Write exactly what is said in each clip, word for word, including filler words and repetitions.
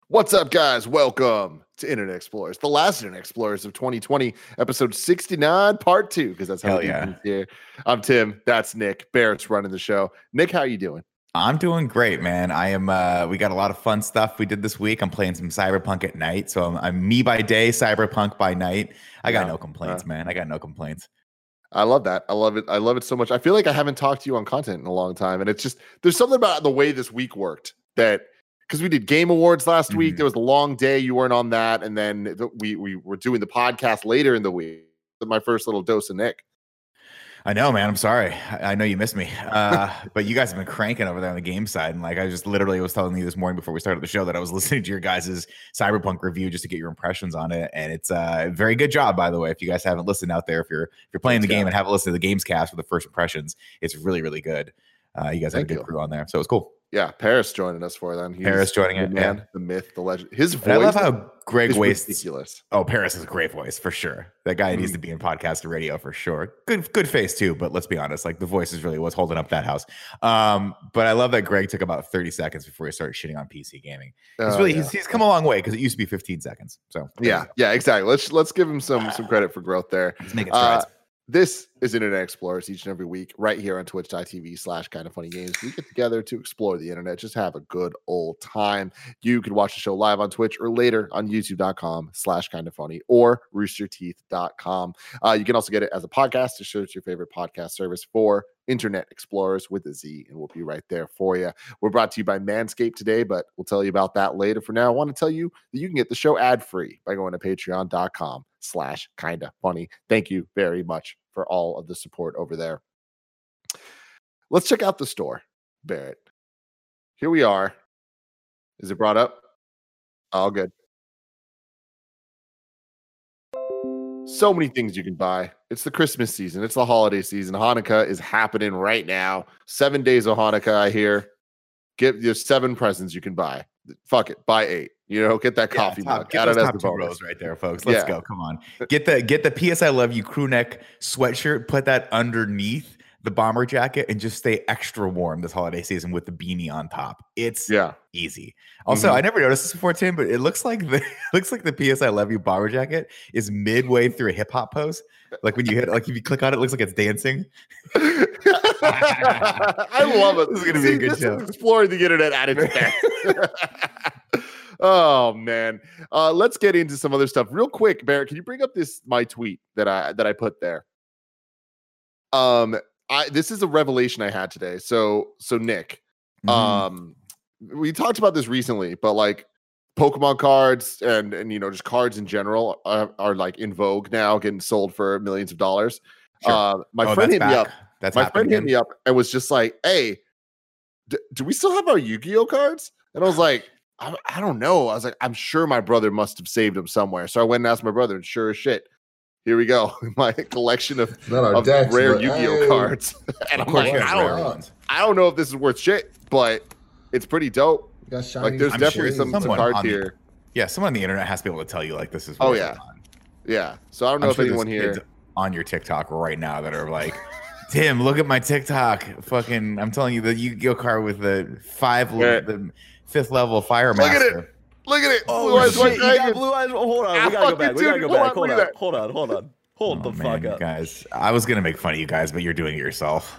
What's up, guys? Welcome to Internet Explorers, the last Internet Explorers of twenty twenty, episode sixty-nine, part two, because that's how Hell we do yeah. things here. I'm Tim. That's Nick. Barrett's running the show. Nick, how you doing? I'm doing great, man. I am. Uh, we got a lot of fun stuff we did this week. I'm playing some Cyberpunk at night, so I'm, I'm me by day, Cyberpunk by night. I got Yeah. no complaints, Uh, man. I got no complaints. I love that. I love it. I love it so much. I feel like I haven't talked to you on content in a long time, and it's just there's something about the way this week worked that because we did Game Awards last week. Mhm. There was a long day. You weren't on that, and then the, we we were doing the podcast later in the week. My first little dose of Nick. I know, man. I'm sorry. I, I know you missed me, uh, but you guys have been cranking over there on the game side, and like I just literally was telling you this morning before we started the show that I was listening to your guys' Cyberpunk review just to get your impressions on it, and it's uh, a very good job, by the way. If you guys haven't listened out there, if you're if you're playing the Thanks, game guys. and haven't listened to the Games Cast for the first impressions, it's really really good. Uh, you guys had Thank a good you. crew on there, so it was cool. Yeah, Paris joining us for then. He's Paris joining the it, man, yeah. the myth, the legend. His voice And I love how Greg is wastes. ridiculous. Oh, Paris has a great voice for sure. That guy needs Mhm. to be in podcast or radio for sure. Good, good face too. But let's be honest, like the voice is really what's holding up that house. Um, but I love that Greg took about thirty seconds before he started shitting on P C gaming. He's Oh, really yeah. he's, he's come a long way because it used to be fifteen seconds. So there yeah, you go. yeah, exactly. Let's let's give him some some credit for growth there. He's making Uh, strides. this is Internet Explorers each and every week, right here on twitch.tv slash kind of funny games. We get together to explore the internet, just have a good old time. You can watch the show live on Twitch or later on youtube.com slash kind of funny or rooster teeth dot com. Uh, you can also get it as a podcast to search your favorite podcast service for Internet Explorers with a Z, and we'll be right there for you. We're brought to you by Manscaped today, but we'll tell you about that later. For now, I want to tell you that you can get the show ad-free by going to patreon.com slash kinda funny. Thank you very much for all of the support over there. Let's check out the store, Barrett. Here we are. Is it brought up? All good. So many things you can buy. It's the Christmas season. It's the holiday season. Hanukkah is happening right now. Seven days of Hanukkah, I hear. Get there's seven presents you can buy. Fuck it, buy eight. You know, get that Yeah, coffee top- mug. get Add those it as top the two bonus. rows right there, folks. Let's Yeah. go. Come on. Get the get the P S I Love You crew neck sweatshirt. Put that underneath the bomber jacket and just stay extra warm this holiday season with the beanie on top. It's Yeah. easy. Also, Mhm. I never noticed this before, Tim, but it looks like the looks like the P S I Love You bomber jacket is midway through a hip hop pose. Like when you hit, like if you click on it, it looks like it's dancing. I love it. This is gonna be a good this show. is exploring the internet at its best. Oh man. Uh, let's get into some other stuff real quick. Barrett, can you bring up this my tweet that I that I put there? Um, I this is a revelation I had today. So so Nick, Mhm. um, we talked about this recently, but like Pokemon cards and and you know just cards in general are, are like in vogue now, getting sold for millions of dollars. Sure. Uh, my Oh, friend that's hit me up. back. That's My happening friend hit again. me up and was just like, "Hey, d- do we still have our Yu-Gi-Oh cards?" And I was like, I, "I don't know." I was like, "I'm sure my brother must have saved them somewhere." So I went and asked my brother, and sure as shit, here we go, my collection of, Not our of decks, rare but Yu-Gi-Oh hey. cards. And Of I'm course like, you I have don't, rare know. ones. I don't know if this is worth shit, but it's pretty dope. You got shiny Like, there's I'm definitely sure some, some someone cards on the- here. Yeah, someone on the internet has to be able to tell you like this is. Oh, worth a yeah. ton. Yeah. So I don't know I'm if sure there's anyone here. kids on your TikTok right now that are like, Tim, look at my TikTok. Fucking, I'm telling you, the Yu-Gi-Oh card with the five, Yeah. the fifth level Fire Look at Master. it. Look at it. Oh, Blue Eyes shit, White you got Dragon. blue eyes. Oh, hold on, Ah, we gotta go fucking back. We dude, gotta go hold back. on, Hold look on, at hold on, hold on. Hold Oh, the man, fuck you up. guys. I was gonna make fun of you guys, but you're doing it yourself.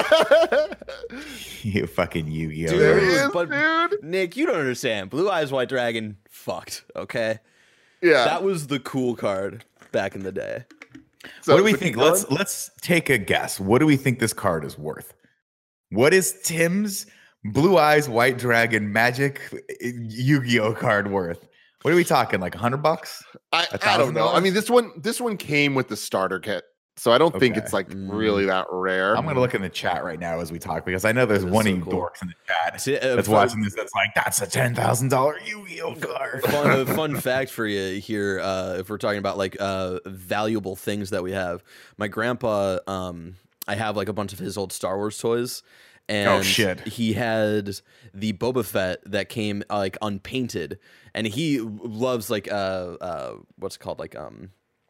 You fucking Yu-Gi-Oh. Dude, There he nerds. is, but- dude. Nick, you don't understand. Blue Eyes White Dragon fucked, okay? Yeah. That was the cool card back in the day. So- what do we so keep think? going. Let's let's take a guess. What do we think this card is worth? What is Tim's Blue Eyes White Dragon Magic Yu-Gi-Oh card worth? What are we talking? Like a hundred bucks? I, A I don't know. I thousand mean, this one this one came with the starter kit, so I don't think Okay. it's like Mm. really that rare. I'm gonna look in the chat right now as we talk because I know there's That is one so of you cool. dorks in the chat See, uh, that's fun- watching this. That's like, that's a ten thousand dollar Yu-Gi-Oh card. Fun, fun fact for you here, uh, if we're talking about like uh, valuable things that we have. My grandpa, um, I have like a bunch of his old Star Wars toys. And Oh, shit. he had the Boba Fett that came uh, like unpainted, and he loves like uh uh what's it called like um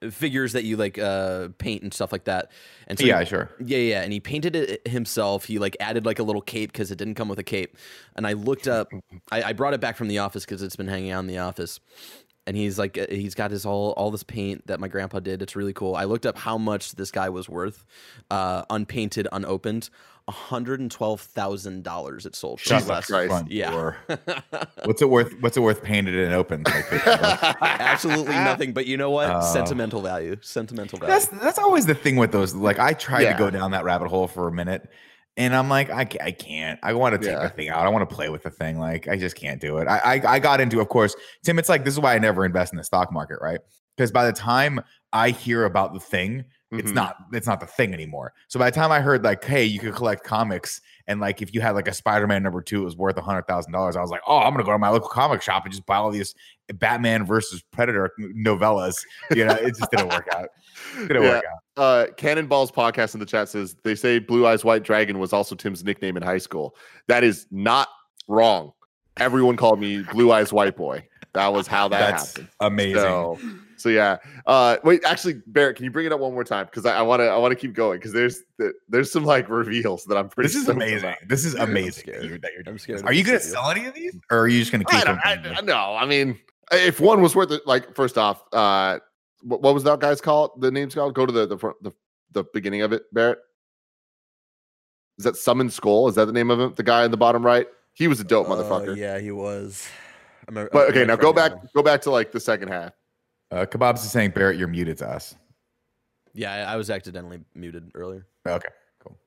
figures that you like uh, paint and stuff like that. And so yeah, he, sure. Yeah, yeah. And he painted it himself. He like added like a little cape because it didn't come with a cape. And I looked up, I, I brought it back from the office because it's been hanging out in the office. And he's like, he's got his all all this paint that my grandpa did. It's really cool. I looked up how much this guy was worth, uh, unpainted, unopened. one hundred twelve thousand dollars it sold. Jesus last Christ. Front Yeah. door. What's it worth? What's it worth painted and opened? Like, Absolutely nothing. But you know what? Uh, Sentimental value. Sentimental value. that's that's always the thing with those. Like I tried Yeah. to go down that rabbit hole for a minute, and I'm like, I, ca- I can't. I want to take Yeah. the thing out. I want to play with the thing. Like I just can't do it. I, I I got into, of course, Tim. It's like this is why I never invest in the stock market, right? Because by the time I hear about the thing, it's Mhm. not it's not the thing anymore. So by the time I heard like, hey, you could collect comics, and like if you had like a Spider-Man number two, it was worth a hundred thousand dollars. I was like, oh, I'm gonna go to my local comic shop and just buy all these Batman versus Predator novellas. You know, it just didn't work out. Didn't Yeah. work out. Uh, Cannonball's podcast in the chat says they say Blue Eyes White Dragon was also Tim's nickname in high school. That is not wrong. Everyone called me Blue Eyes White Boy. That was how that That's happened. amazing. So, so yeah. Uh, wait, actually, Barrett, can you bring it up one more time? Because I want to, I want to keep going because there's, there's some like reveals that I'm pretty. This is stoked amazing. about. This is amazing. scared. That you're, that you're I'm doing scared this. of Are you this going to video. sell any of these, or are you just going to I keep don't, them? I, no, I mean, if one was worth it, like first off, uh, what, what was that guy's called? The name's called. Go to the the front, the the beginning of it, Barrett. Is that Summon Skull? Is that the name of him? The guy in the bottom right. He was a dope motherfucker. Uh, yeah, he was. I'm a, But I'm okay, gonna now try go to back. remember. Go back to like the second half. Uh, Kebabs is saying, Barrett, you're muted to us. Yeah, I, I was accidentally muted earlier. Okay, cool.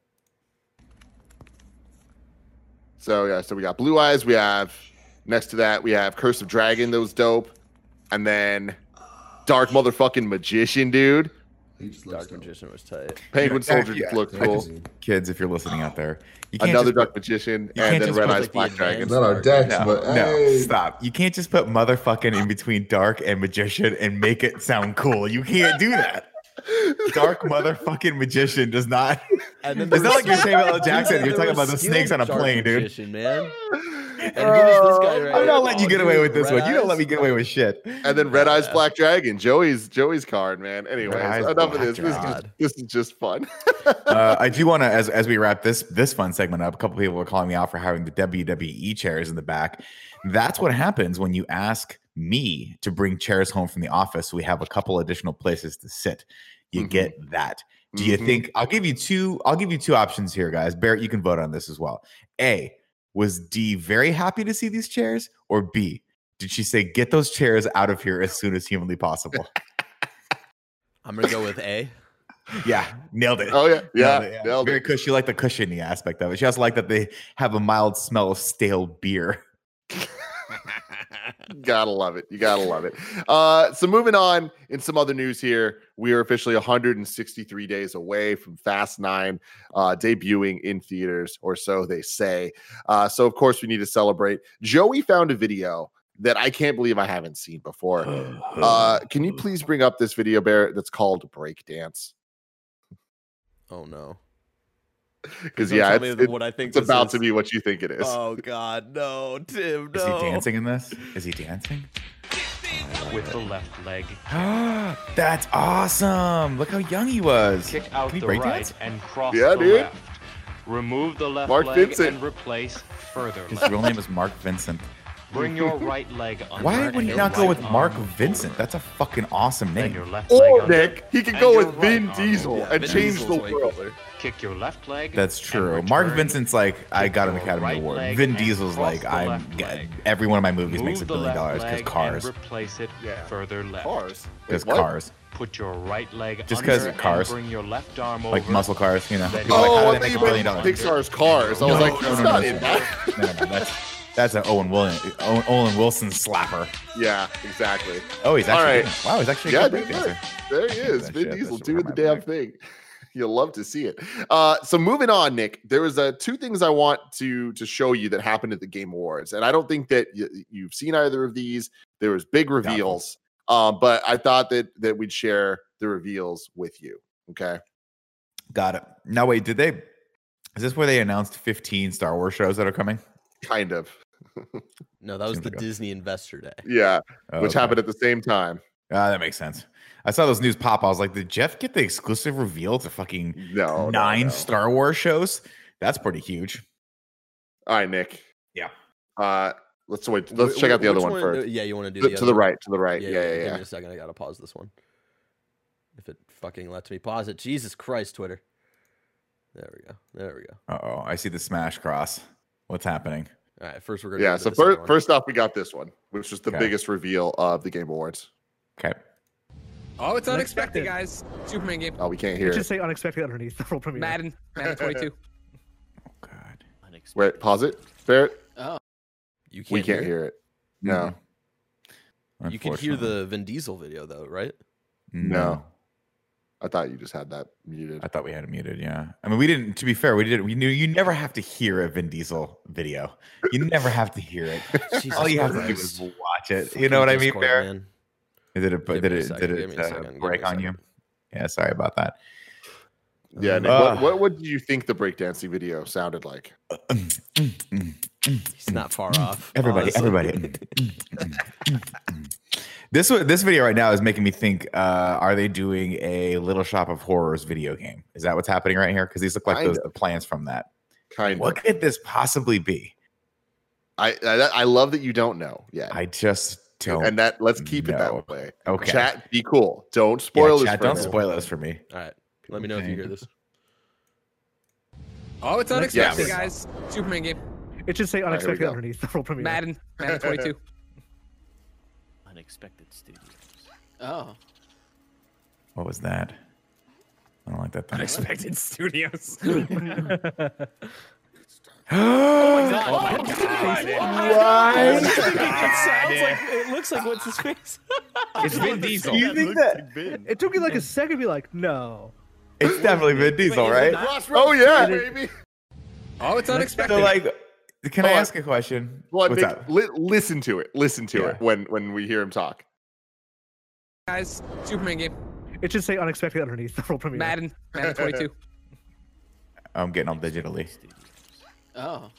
So yeah, so we got Blue Eyes. We have next to that we have Curse of Dragon. That was dope. And then Dark motherfucking Magician, dude. He just looks Dark dope. Magician was tight. Penguin Yeah, Soldier yeah, just looked I cool. just- Kids, if you're listening out there, you can't Another just Dark put- Magician, you and can't then just Red put, Eyes like, the Black Dragon. advanced- Not our decks, No, but no, hey. stop. You can't just put motherfucking in between dark and magician and make it sound cool. You can't do that. Dark motherfucking magician does not. And then It's not there like you're was- Samuel L. Jackson. there You're talking was about the skilled snakes on a Dark plane, dude. Magician, man. And who was this guy right I'm here? not letting you Oh, get away dude, with this Red one. You don't Eyes. let me get away with shit. And then Red Eyes Yeah. Black Dragon. Joey's Joey's card, man. Anyways, Eyes enough Black of this. This is, just, Dragon. this is just fun. uh, I do want to, as as we wrap this this fun segment up, a couple people are calling me out for having the W W E chairs in the back. That's what happens when you ask me to bring chairs home from the office. So we have a couple additional places to sit. You Mhm. get that. Do you Mhm. think I'll give you two? I'll give you two options here, guys. Barrett, you can vote on this as well. A, was D very happy to see these chairs, or B, did she say get those chairs out of here as soon as humanly possible? I'm gonna go with A. Yeah, nailed it. Oh yeah, yeah. Nailed it, nailed Very it. cushy. She liked the cushiony aspect of it. She also liked that they have a mild smell of stale beer. Gotta love it. You gotta love it. Uh, so moving on in some other news here, we are officially one hundred sixty-three days away from Fast Nine uh, debuting in theaters, or so they say. Uh, so of course we need to celebrate. Joey found a video that I can't believe I haven't seen before. Uh, can you please bring up this video, Barrett? That's called Breakdance. Oh no. Because Don't yeah, tell it's, me it- what I think it's this about is. to be what you think it is. Oh God, no, Tim, no. Is he dancing in this? Is he dancing? with the left leg. That's awesome. Look how young he was. Kick out Can he the break right dance? and cross Yeah, the dude. left. Remove the left Mark leg Vincent. and replace further His left. real name is Mark Vincent. Bring your right leg under Why would he and not your go with right Mark arm Vincent? over. That's a fucking awesome Then your name. left leg Or under Nick, he could and go your with right Vin arm Diesel over. Yeah, and Vin change Diesel's the way world. cooler. Kick your left leg. That's and true. Mark return. Vincent's like, I Kick got an your Academy right Award. leg Vin and Diesel's cross like, the I'm left yeah, leg. every one of my movies makes a Move the billion left dollars because leg cars. And replace it Yeah. further left. Cars. Because Wait, what? cars. Put your right leg Just under 'cause and cars. Bring your left arm Like over. muscle cars, you know. Then People are like, Oh, how I do they thought make you a billion meant dollars? Pixar's Cars. I was No, like, no, that's no, not no, in no. that. No, no, no, that's that's an Owen Williams, Owen, Owen Wilson slapper. Yeah, exactly. Oh, he's All actually right. doing it. Wow, he's actually Yeah, a good dude, breakdancer. There he is. That Vin shit, that Diesel shit doing the from damn my thing. You'll love to see it. Uh, so moving on, Nick, there was uh, two things I want to to show you that happened at the Game Awards, and I don't think that y- you've seen either of these. There was big reveals, um, but I thought that that we'd share the reveals with you. Okay. Got it. Now wait, did they? Is this where they announced fifteen Star Wars shows that are coming? Kind of. No, that was Seems the like a- Disney Investor Day. Yeah, Oh, which okay. happened at the same time. Ah, that makes sense. I saw those news pop. I was like, did Jeff get the exclusive reveal to fucking No, nine no, no. Star Wars shows? That's pretty huge. All right, Nick. Yeah. Uh, let's wait. Let's Wh- check out the which other one, first. Yeah, you want to do To, the to other the one? right. To the right. Yeah, yeah, yeah. Give me a second. I gotta pause this one. If it fucking lets me pause it. Jesus Christ, Twitter. There we go. There we go. Uh oh, I see the smash cross. What's happening? All right, first we're gonna. Yeah. go to So the second first, one. first off, we got this one, which was the Okay. biggest reveal of the Game Awards. Okay. Oh, it's unexpected, Unexpected. guys. Superman game. Oh, we can't hear It should it. say unexpected underneath the world premiere. Madden. Madden twenty-two. Oh God. Wait, pause it. Barrett. you can't We can't hear. hear it. No. it? You can hear Unfortunately. the Vin Diesel video though, right? No. I thought you just had that muted. I thought we had it muted. Yeah. I mean, we didn't. To be fair, we didn't. We knew you never have to hear a Vin Diesel video. You never have to hear it. Jesus All you have to do Christ. is watch it. You know what I mean, Discord, Bear? man. Did it? Give Did me a it? second, Did give it me a uh, second, give me break a on you? second. Yeah. Sorry about that. Yeah, Nick. Uh, what, what what do you think the breakdancing video sounded like? He's not far off. Everybody, honestly. everybody. This one- this video right now is making me think: uh, are they doing a Little Shop of Horrors video game? Is that what's happening right here? Because these look like Kind those of. the plans from that. Kind What of. could this possibly be? I, I I love that you don't know yet. I just don't. and that let's keep it know. that way. Okay. Chat, be cool. Don't Yeah, spoil this. chat, for don't me. spoil this for me. All right, let me know if you Okay. hear this. Oh, it's unexpected, Yes. guys. Superman game. It should say here we unexpected go. underneath the world premiere. Madden. Madden twenty-two. Unexpected Studios. Oh. What was that? I don't like that thing. Unexpected Studios. It sounds like it looks like what's his face. It's Vin Diesel. You think that It took me like a second to be like, no. it's definitely Vin Diesel, right? Oh yeah, It is- baby. Oh, it's unexpected. So, like, can I Hold on. ask a question? Well, What's Nick, up? li- listen to it. Listen to Yeah. it when when we hear him talk. guys. Superman game. It should say unexpected underneath the world premiere. Madden. Madden twenty-two. I'm getting all digitally. Oh.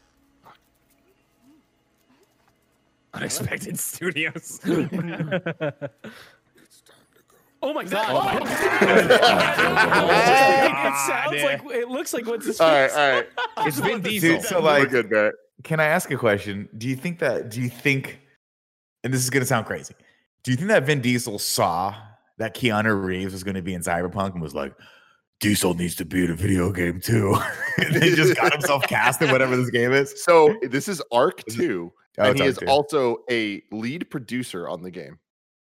Unexpected Studios. Oh my god. Oh my It sounds like it looks like what's his All right, face. all right. It's Vin Diesel. Dude, so We're like, good, Barrett. can I ask a question? Do you think that? Do you think? And this is gonna sound crazy. Do you think that Vin Diesel saw that Keanu Reeves was going to be in Cyberpunk and was like, Diesel needs to be in a video game too, and then just got himself cast in whatever this game is? So this is Arc two, Oh, and it's he Arc is two. also a lead producer on the game.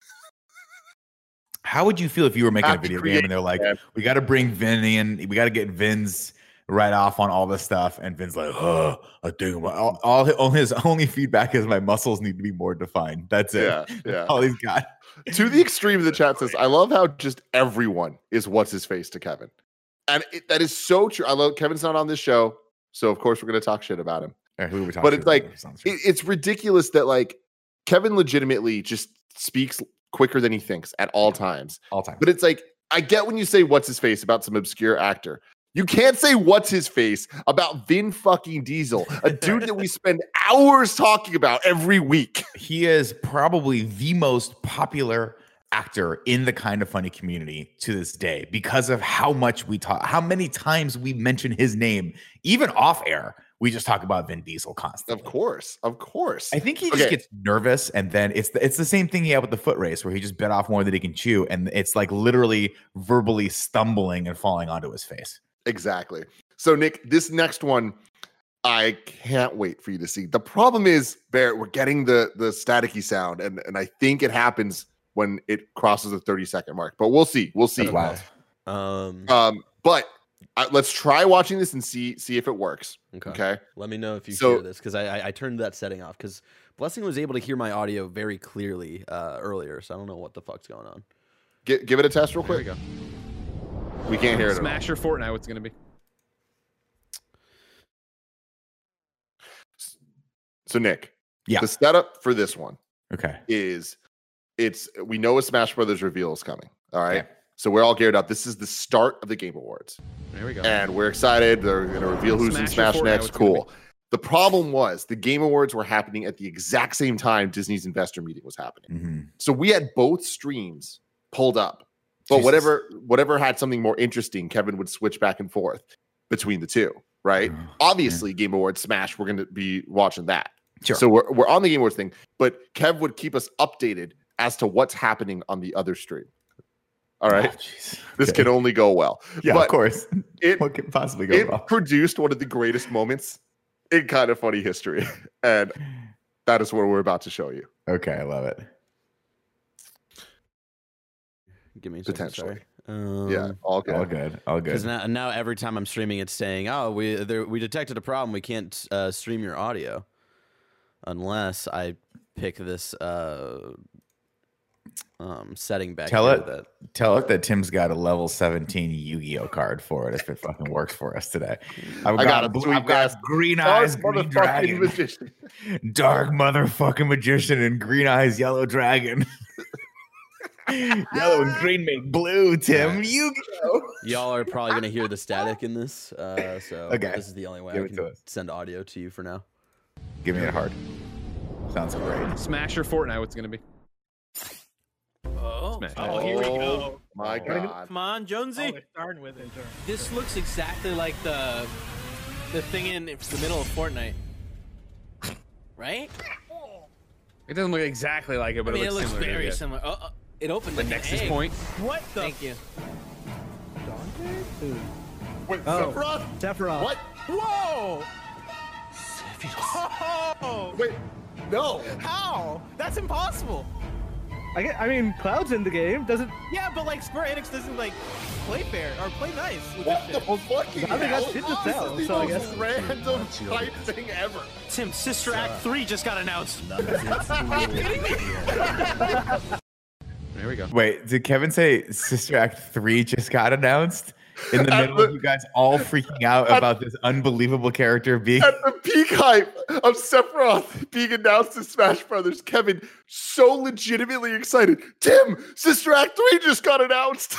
How would you feel if you were making a Have to video create game and they're like, that. we got to bring Vin in, we got to get Vin's right off on all this stuff, and Vin's like, oh, I think my- all, all, all his only feedback is my muscles need to be more defined. That's it. Yeah, yeah. All he's got. To the extreme, the chat says, "I love how just everyone is what's his face to Kevin," and it, that is so true. I love Kevin's not on this show, so of course we're going to talk shit about him. Or who we talking But to it's like about this? it, it's ridiculous that like Kevin legitimately just speaks quicker than he thinks at all times. all time. But it's like I get when you say what's his face about some obscure actor. You can't say what's his face about Vin fucking Diesel, a dude that we spend hours talking about every week. He is probably the most popular actor in the Kind of Funny community to this day because of how much we talk, how many times we mention his name, even off air. We just talk about Vin Diesel constantly. Of course, of course. I think he just Okay. gets nervous, and then it's the, it's the same thing he had with the foot race, where he just bit off more than he can chew, and it's like literally verbally stumbling and falling onto his face. Exactly. So, Nick, this next one, I can't wait for you to see. The problem is, Barrett, we're getting the the staticky sound, and, and I think it happens when it crosses the thirty second mark. But we'll see. We'll see. That's wild. Um, Um, but uh, let's try watching this and see see if it works. okay. Okay. Let me know if you So- hear this because I, I I turned that setting off because Blessing was able to hear my audio very clearly uh, earlier, so I don't know what the fuck's going on. Gi- give it a test real There we quick. go. We can't hear it. at all. Smash or Fortnite, what's it going to be? So, Nick, Yeah. the setup for this one Okay. is it's we know a Smash Brothers reveal is coming. All right. Okay. So we're all geared up. This is the start of the Game Awards. There we go. And we're excited. They're going to reveal who's in Smash or Smash Fortnite, next. what's it gonna Cool. The problem was the Game Awards were happening at the exact same time Disney's investor meeting was happening. Mm-hmm. So we had both streams pulled up. But Jesus. whatever whatever had something more interesting, Kevin would switch back and forth between the two, right? Oh, Obviously, yeah. Game Awards Smash, we're going to be watching that. Sure. So we're, we're on the Game Awards thing, but Kev would keep us updated as to what's happening on the other stream. All right? Oh, this okay. can only go well. Yeah, but of course. It, what could possibly go it wrong? produced one of the greatest moments in Kind of Funny history. And that is what we're about to show you. Okay, I love it. Give me a second, Potentially. Um, yeah, all good. All good. All good. Because now, now every time I'm streaming, it's saying, "Oh, we there, we detected a problem. We can't uh, stream your audio unless I pick this uh, um, setting back." Tell here it. that Tell it that Tim's got a level seventeen Yu-Gi-Oh card for it if it fucking works for us today. I've I got, got a blue, sweet I've got ass green dark eyes, green motherfucking dragon, magician. dark motherfucking magician, and green eyes, yellow dragon. Yellow and green make blue, Tim. Yu-Gi-Oh. y'all are probably gonna hear the static in this, uh, so Okay. this is the only way Give I it to can us. send audio to you for now. Give me it hard. Sounds great. Smash or Fortnite, what's it gonna be? Oh, Smash. oh, here we go. My God. Come on, Jonesy. Oh, we're starting with it. This looks exactly like the the thing in the middle of Fortnite, right? It doesn't look exactly like it, but I mean, it it looks looks similar. very yeah. similar. Oh, oh, it opened The like an Nexus egg. point. What the? Thank you. Wait, Oh. Sephiroth? Sephiroth. What? Whoa! Oh! Wait, no. How? That's impossible. I, get, I mean, Cloud's in the game. Doesn't Yeah, but like Square Enix doesn't like play fair or play nice with What this the shit. fucking Now they got hell? shit to This sell, is the so I most guess- random type thing ever. Tim, Sister Act three just got announced. There we go. Wait, did Kevin say Sister Act three just got announced? In the At middle the- of you guys all freaking out at- about this unbelievable character being At the peak hype of Sephiroth being announced in Smash Brothers, Kevin so legitimately excited. Tim, Sister Act three just got announced.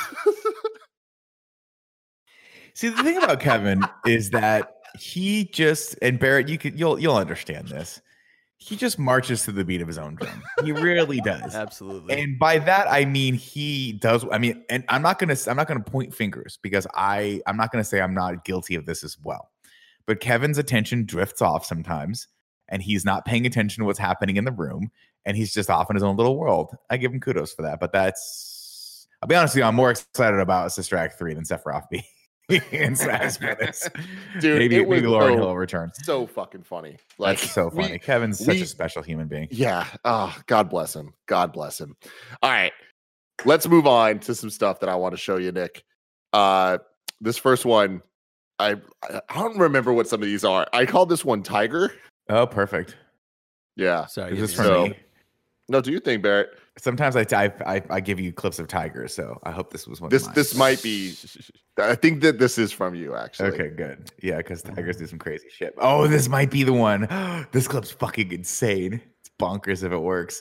See, the thing about Kevin is that he just and Barrett, you could you'll you'll understand this. He just marches to the beat of his own drum. He really does. Absolutely. And by that I mean he does. I mean, and I'm not gonna I'm not gonna point fingers because I I'm not gonna say I'm not guilty of this as well. But Kevin's attention drifts off sometimes, and he's not paying attention to what's happening in the room, and he's just off in his own little world. I give him kudos for that. But that's I'll be honest with you, I'm more excited about Sister Act three than Sephiroth being in Smash Brothers. Dude, maybe it was maybe Lauren so- Hill will return. So fucking funny. Like That's so funny. we- Kevin's such we- a special human being. Yeah. Oh, God bless him. God bless him. All right. Let's move on to some stuff that I want to show you, Nick. Uh, this first one, I I don't remember what some of these are. I called this one Tiger. Oh, perfect. Yeah. Sorry, Is give this me for a So- me? No, do you think, Barrett? Sometimes I, I I I give you clips of tigers, so I hope this was one. This of mine. this might be. I think that this is from you, actually. Okay, good. Yeah, because tigers do some crazy shit. Oh, this might be the one. This clip's fucking insane. It's bonkers if it works.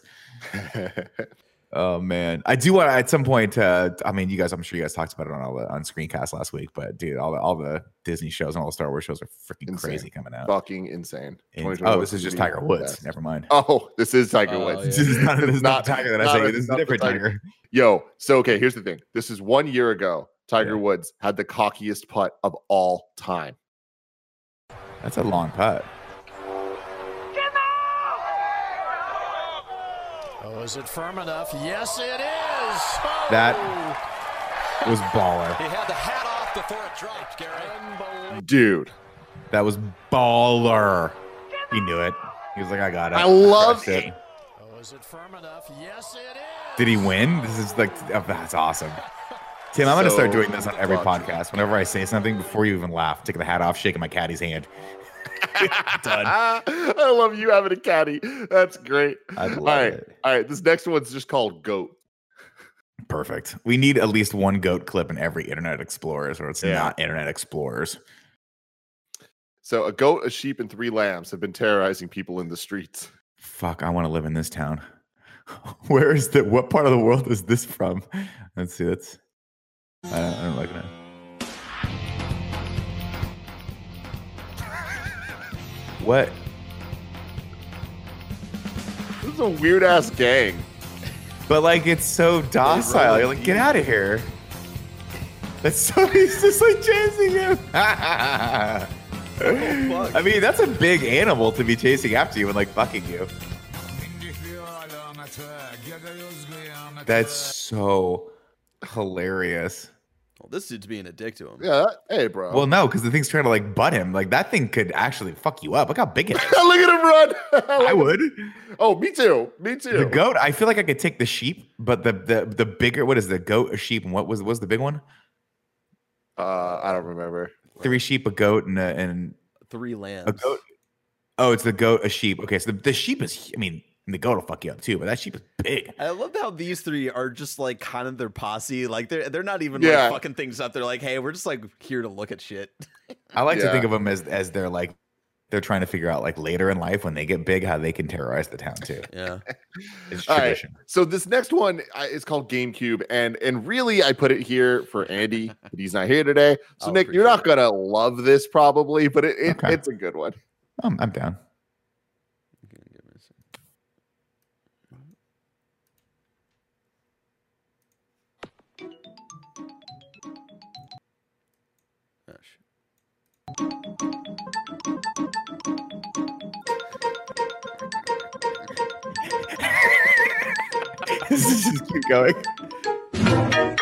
Oh man, I do want at some point. Uh, I mean, you guys, I'm sure you guys talked about it on all the on Screencast last week, but dude, all the all the Disney shows and all the Star Wars shows are freaking Insane. crazy coming out. Fucking insane. And- twenty twenty-one oh, this is just gonna be Tiger the Woods. best. Never mind. Oh, this is Tiger Oh, Woods. yeah. This is not, this is not, Not- the tiger that I not say. a- This is a not the different tiger. tiger. Yo, so okay, here's the thing. This is one year ago. Tiger Yeah. Woods had the cockiest putt of all time. That's a long putt. Oh, is it firm enough? Yes, it is. Oh! That was baller. He had the hat off before it dropped, Gary. Dude, That was baller. He knew it. He was like, I got it. I love crushed it. Oh, is it firm enough? Yes, it is. Did he win? This is like, oh, that's awesome. Tim, I'm going to So start doing this on every clutch. podcast. Whenever I say something, before you even laugh, taking the hat off, shaking my caddy's hand. Done. I love you having a caddy. That's great. I love all right, it. all right. This next one's just called Goat. Perfect. We need at least one goat clip in every Internet Explorers, or it's Yeah. not Internet Explorers. So, a goat, a sheep, and three lambs have been terrorizing people in the streets. Fuck, I want to live in this town. Where is the, what part of the world is this from? Let's see. That's, I don't, I don't like that. What? This is a weird ass gang. But like, it's so docile. You're like, get out of here. That's so. He's just like chasing him. I mean, that's a big animal to be chasing after you and like fucking you. That's so hilarious. Well, this dude's being a dick to him. Yeah. Hey, bro. Well, no, because the thing's trying to like butt him. Like that thing could actually fuck you up. Look how big it is. Look at him run. I would. Oh, me too. Me too. The goat. I feel like I could take the sheep, but the the the bigger. What is the goat? A sheep, and what was was the big one? Uh, I don't remember. Three sheep, a goat, and a, and Three lambs. a goat. Oh, it's the goat, a sheep. Okay, so the, the sheep is. I mean, the goat will fuck you up too, but that sheep is big. I love how these three are just like kind of their posse. Like they're they're not even Yeah. like fucking things up. They're like, hey, we're just like here to look at shit. I like to Yeah. think of them as as they're like they're trying to figure out like later in life when they get big how they can terrorize the town too. Yeah. It's All right. tradition. So this next one uh, is called GameCube, and and really I put it here for Andy, but he's not here today. So I'll Nick, you're not appreciate gonna love this probably, but it, it Okay. it's a good one. Um, I'm down. Okay, give me a second. Oh, shit. Just keep going.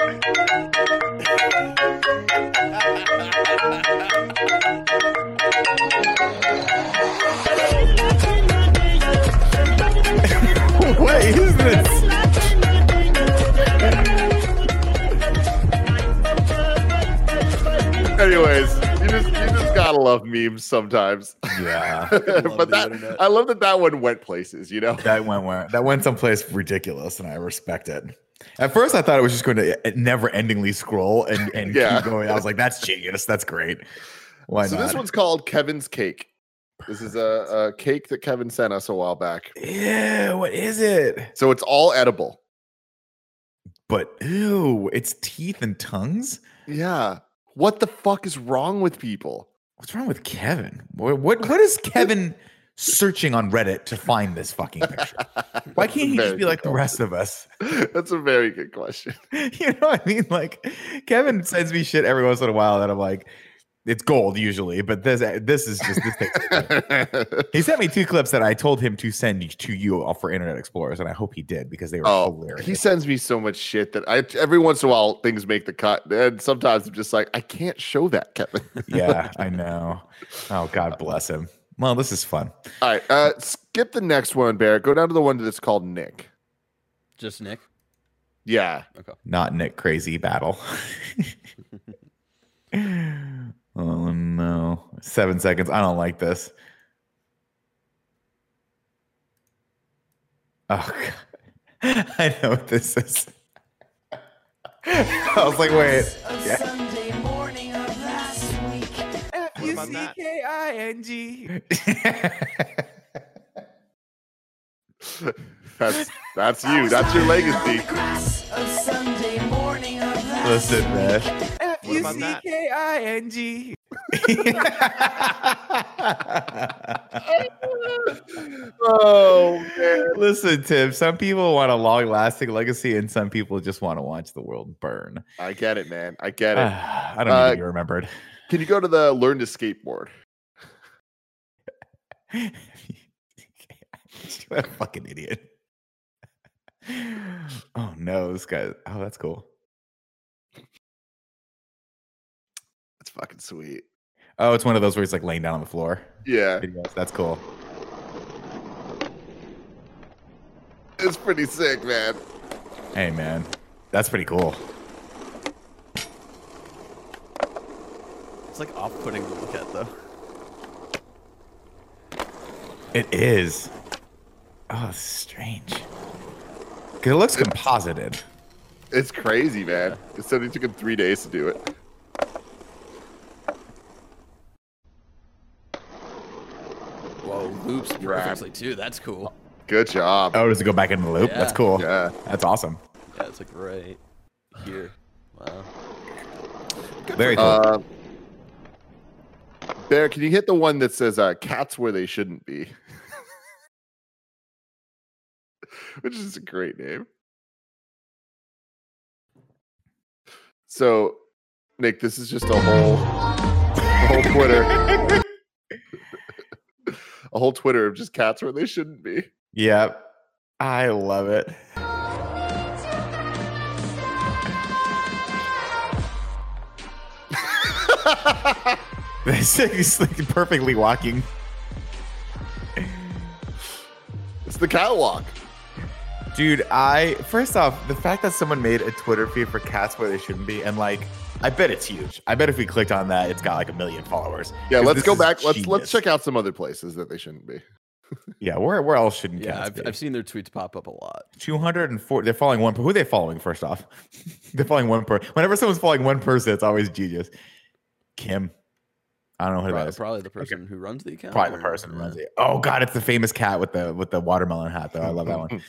What is this? Anyways, you just you just gotta love memes sometimes. Yeah, but the that internet. I love that that one went places. You know. that went where that went someplace ridiculous, and I respect it. At first, I thought it was just going to never-endingly scroll and and Yeah. keep going. I was like, "That's genius. That's great." Why So not? this one's called Kevin's Cake. This is a, a cake that Kevin sent us a while back. Ew, what is it? So it's all edible. But ew, it's teeth and tongues. Yeah. What the fuck is wrong with people? What's wrong with Kevin? What what, what is Kevin searching on Reddit to find this fucking picture? Why can't he just be like the rest of us? That's a very good question. You know what I mean? Like Kevin sends me shit every once in a while that I'm like, it's gold usually, but this this is just this thing. He sent me two clips that I told him to send to you all for Internet Explorers, and I hope he did because they were Oh, hilarious. he sends me so much shit that I every once in a while things make the cut, and sometimes I'm just like, I can't show that, Kevin. Yeah, I know. Oh, God bless him. Well, this is fun. All right, uh, skip the next one, Bear. Go down to the one that's called Nick. Just Nick. Yeah, Not Nick Crazy Battle. Oh no. Seven seconds. I don't like this. Oh God. I know what this is. I was like, wait. Yeah. Sunday morning of last week. F U C K I N G. that's that's you. That's your legacy. Grass of Sunday morning of last Listen, man. F What U about C that? K I N G. Oh man. Listen, Tim, some people want a long lasting legacy and some people just want to watch the world burn. I get it, man. I get it. I don't need Uh, to be remembered. Can you go to the learn to skateboard? What a fucking idiot. Oh no, this guy. Oh, that's cool. That's fucking sweet. Oh, it's one of those where he's like laying down on the floor. Yeah, Videos. That's cool. it's pretty sick, man. Hey, man. That's pretty cool. It's like off-putting to look at though. It is. Oh, it's strange. Because it looks composited. It's crazy, man. It said it took him three days to do it. Whoa, loops Rad. perfectly too. That's cool. Good job. Oh, does it go back into the loop? That's Yeah. cool. Yeah. That's awesome. Yeah, it's like right here. Wow. Very cool. Uh, Bear, can you hit the one that says uh, "cats where they shouldn't be"? Which is a great name. So, Nick, this is just a whole, a whole Twitter, a whole Twitter of just cats where they shouldn't be. Yep. I love it. He's like perfectly walking. It's the catwalk. Dude, I first off, the fact that someone made a Twitter feed for cats where they shouldn't be, and like, I bet it's huge. I bet if we clicked on that, it's got like a million followers. Yeah, 'Cause let's this go is back. Let's genius. let's check out some other places that they shouldn't be. Yeah, where where else shouldn't Yeah, cats I've, be? I've seen their tweets pop up a lot. two hundred four. They're following one. Who are they following? First off, they're following one per. Whenever someone's following one person, it's always genius. Kim. I don't know who Probably, that is. probably the person who runs the account. Probably the or- person who yeah. runs it. Oh god, it's the famous cat with the with the watermelon hat though. I love that one.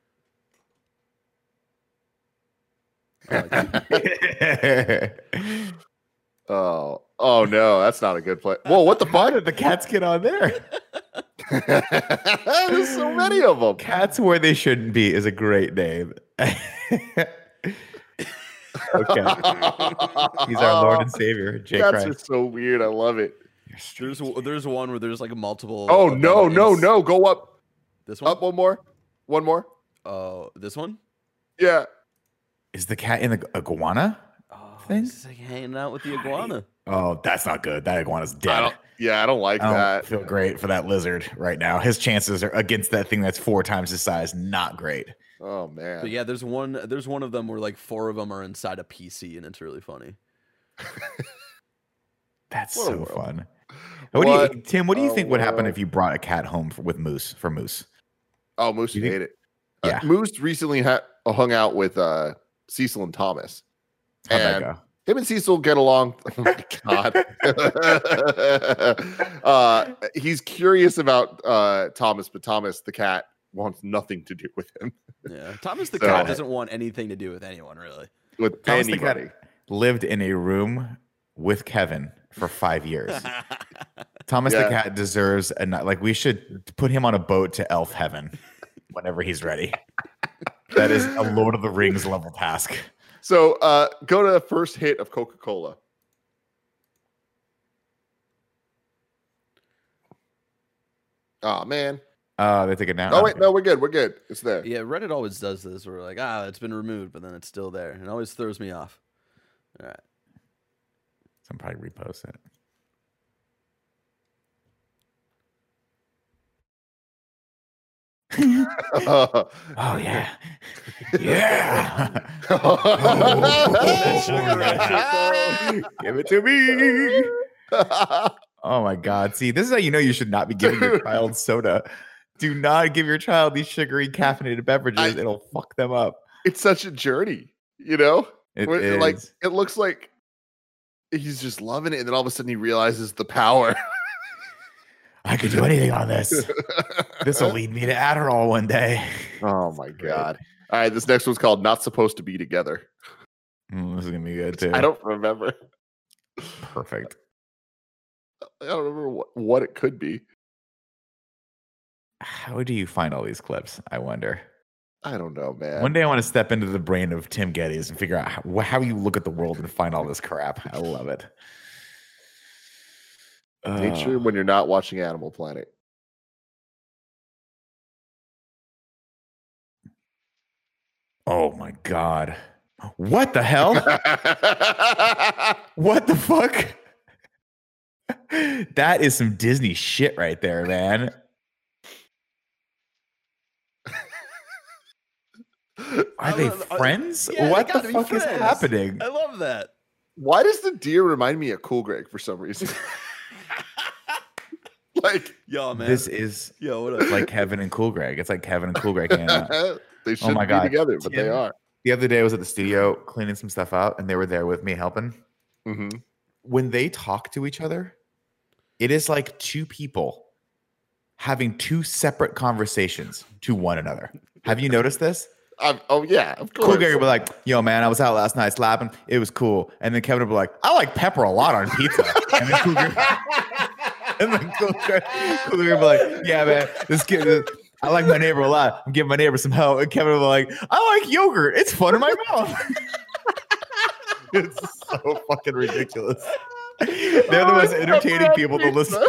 Oh, oh no, that's not a good play. Whoa, what the How fuck? did the cats get on there? There's so many of them. Cats where they shouldn't be is a great name. Okay, he's our Lord and Savior, Jake Cats are Christ. so weird. I love it. There's there's one where there's like a multiple. Oh of them, no, and no, it's- no! Go up, This one. up one more, one more. Oh, this one. Yeah. Is the cat in the iguana? Oh, Thing? this is like hanging out with the iguana. Oh, that's not good. That iguana's I dead. don't. Yeah, I don't like I don't that. feel great for that lizard right now. His chances are against that thing that's four times his size. Not great. Oh man. But yeah, there's one. There's one of them where like four of them are inside a P C, and it's really funny. That's What a so world. fun. What, do What you, Tim? What do you a think would happen world. if you brought a cat home for, with Moose for Moose? Oh, Moose You would think- hate it. Uh, Yeah. Moose recently ha- hung out with uh, Cecil and Thomas. How'd And that go? Him and Cecil get along. Oh my god. uh, he's curious about uh, Thomas, but Thomas the cat wants nothing to do with him. Yeah, Thomas the So- cat doesn't want anything to do with anyone really. With Thomas the anybody. cat lived in a room with Kevin for five years. Thomas Yeah. the cat deserves a ni- like we should put him on a boat to elf heaven whenever he's ready. That is a Lord of the Rings level task. So uh, go to the first hit of Coca-Cola. Oh man. Uh they take it down. Oh wait, no, we're good. We're good. It's there. Yeah, Reddit always does this. Where we're like, ah, it's been removed, but then it's still there, and it always throws me off. All right. Some probably repost it. Oh, Oh yeah. Yeah. Give it to me. Oh my god. See, this is how you know you should not be giving your child soda. Do not give your child these sugary caffeinated beverages. I- It'll fuck them up. It's such a journey, you know? It Where- is. Like it looks like he's just loving it, and then all of a sudden he realizes the power. I could do anything on this. This will lead me to Adderall one day. Oh my Great. god. All right, this next one's called Not Supposed to Be Together. Mm, this is gonna be good too. I don't remember. Perfect. I don't remember what, what it could be. How do you find all these clips? I wonder. I don't know, man. One day I want to step into the brain of Tim Geddes and figure out how, how you look at the world and find all this crap. I love it. Nature Uh, when you're not watching Animal Planet. oh my god. What the hell? What the fuck? That is some Disney shit right there, man. Are they friends? Yeah, they what the gotta be fuck is friends. happening? I love that. Why does the deer remind me of Cool Greg for some reason? like, Yo, man. This is Yo, what up? like Kevin and Cool Greg. It's like Kevin and Cool Greg hanging out. they shouldn't my be God. together, but they Tim- are. The other day I was at the studio cleaning some stuff out and they were there with me helping. hmm When they talk to each other, it is like two people having two separate conversations to one another. Have you noticed this? I'm, oh yeah, of course. Cool Gary would be like, yo, man, I was out last night slapping. It was cool. And then Kevin would be like, I like pepper a lot on pizza. And then Cool Gary, and then Cool Gary, cool Gary would be like, yeah, man, this kid, I like my neighbor a lot. I'm giving my neighbor some help. And Kevin would be like, I like yogurt. It's fun in my mouth. It's so fucking ridiculous. They're the most entertaining people to listen.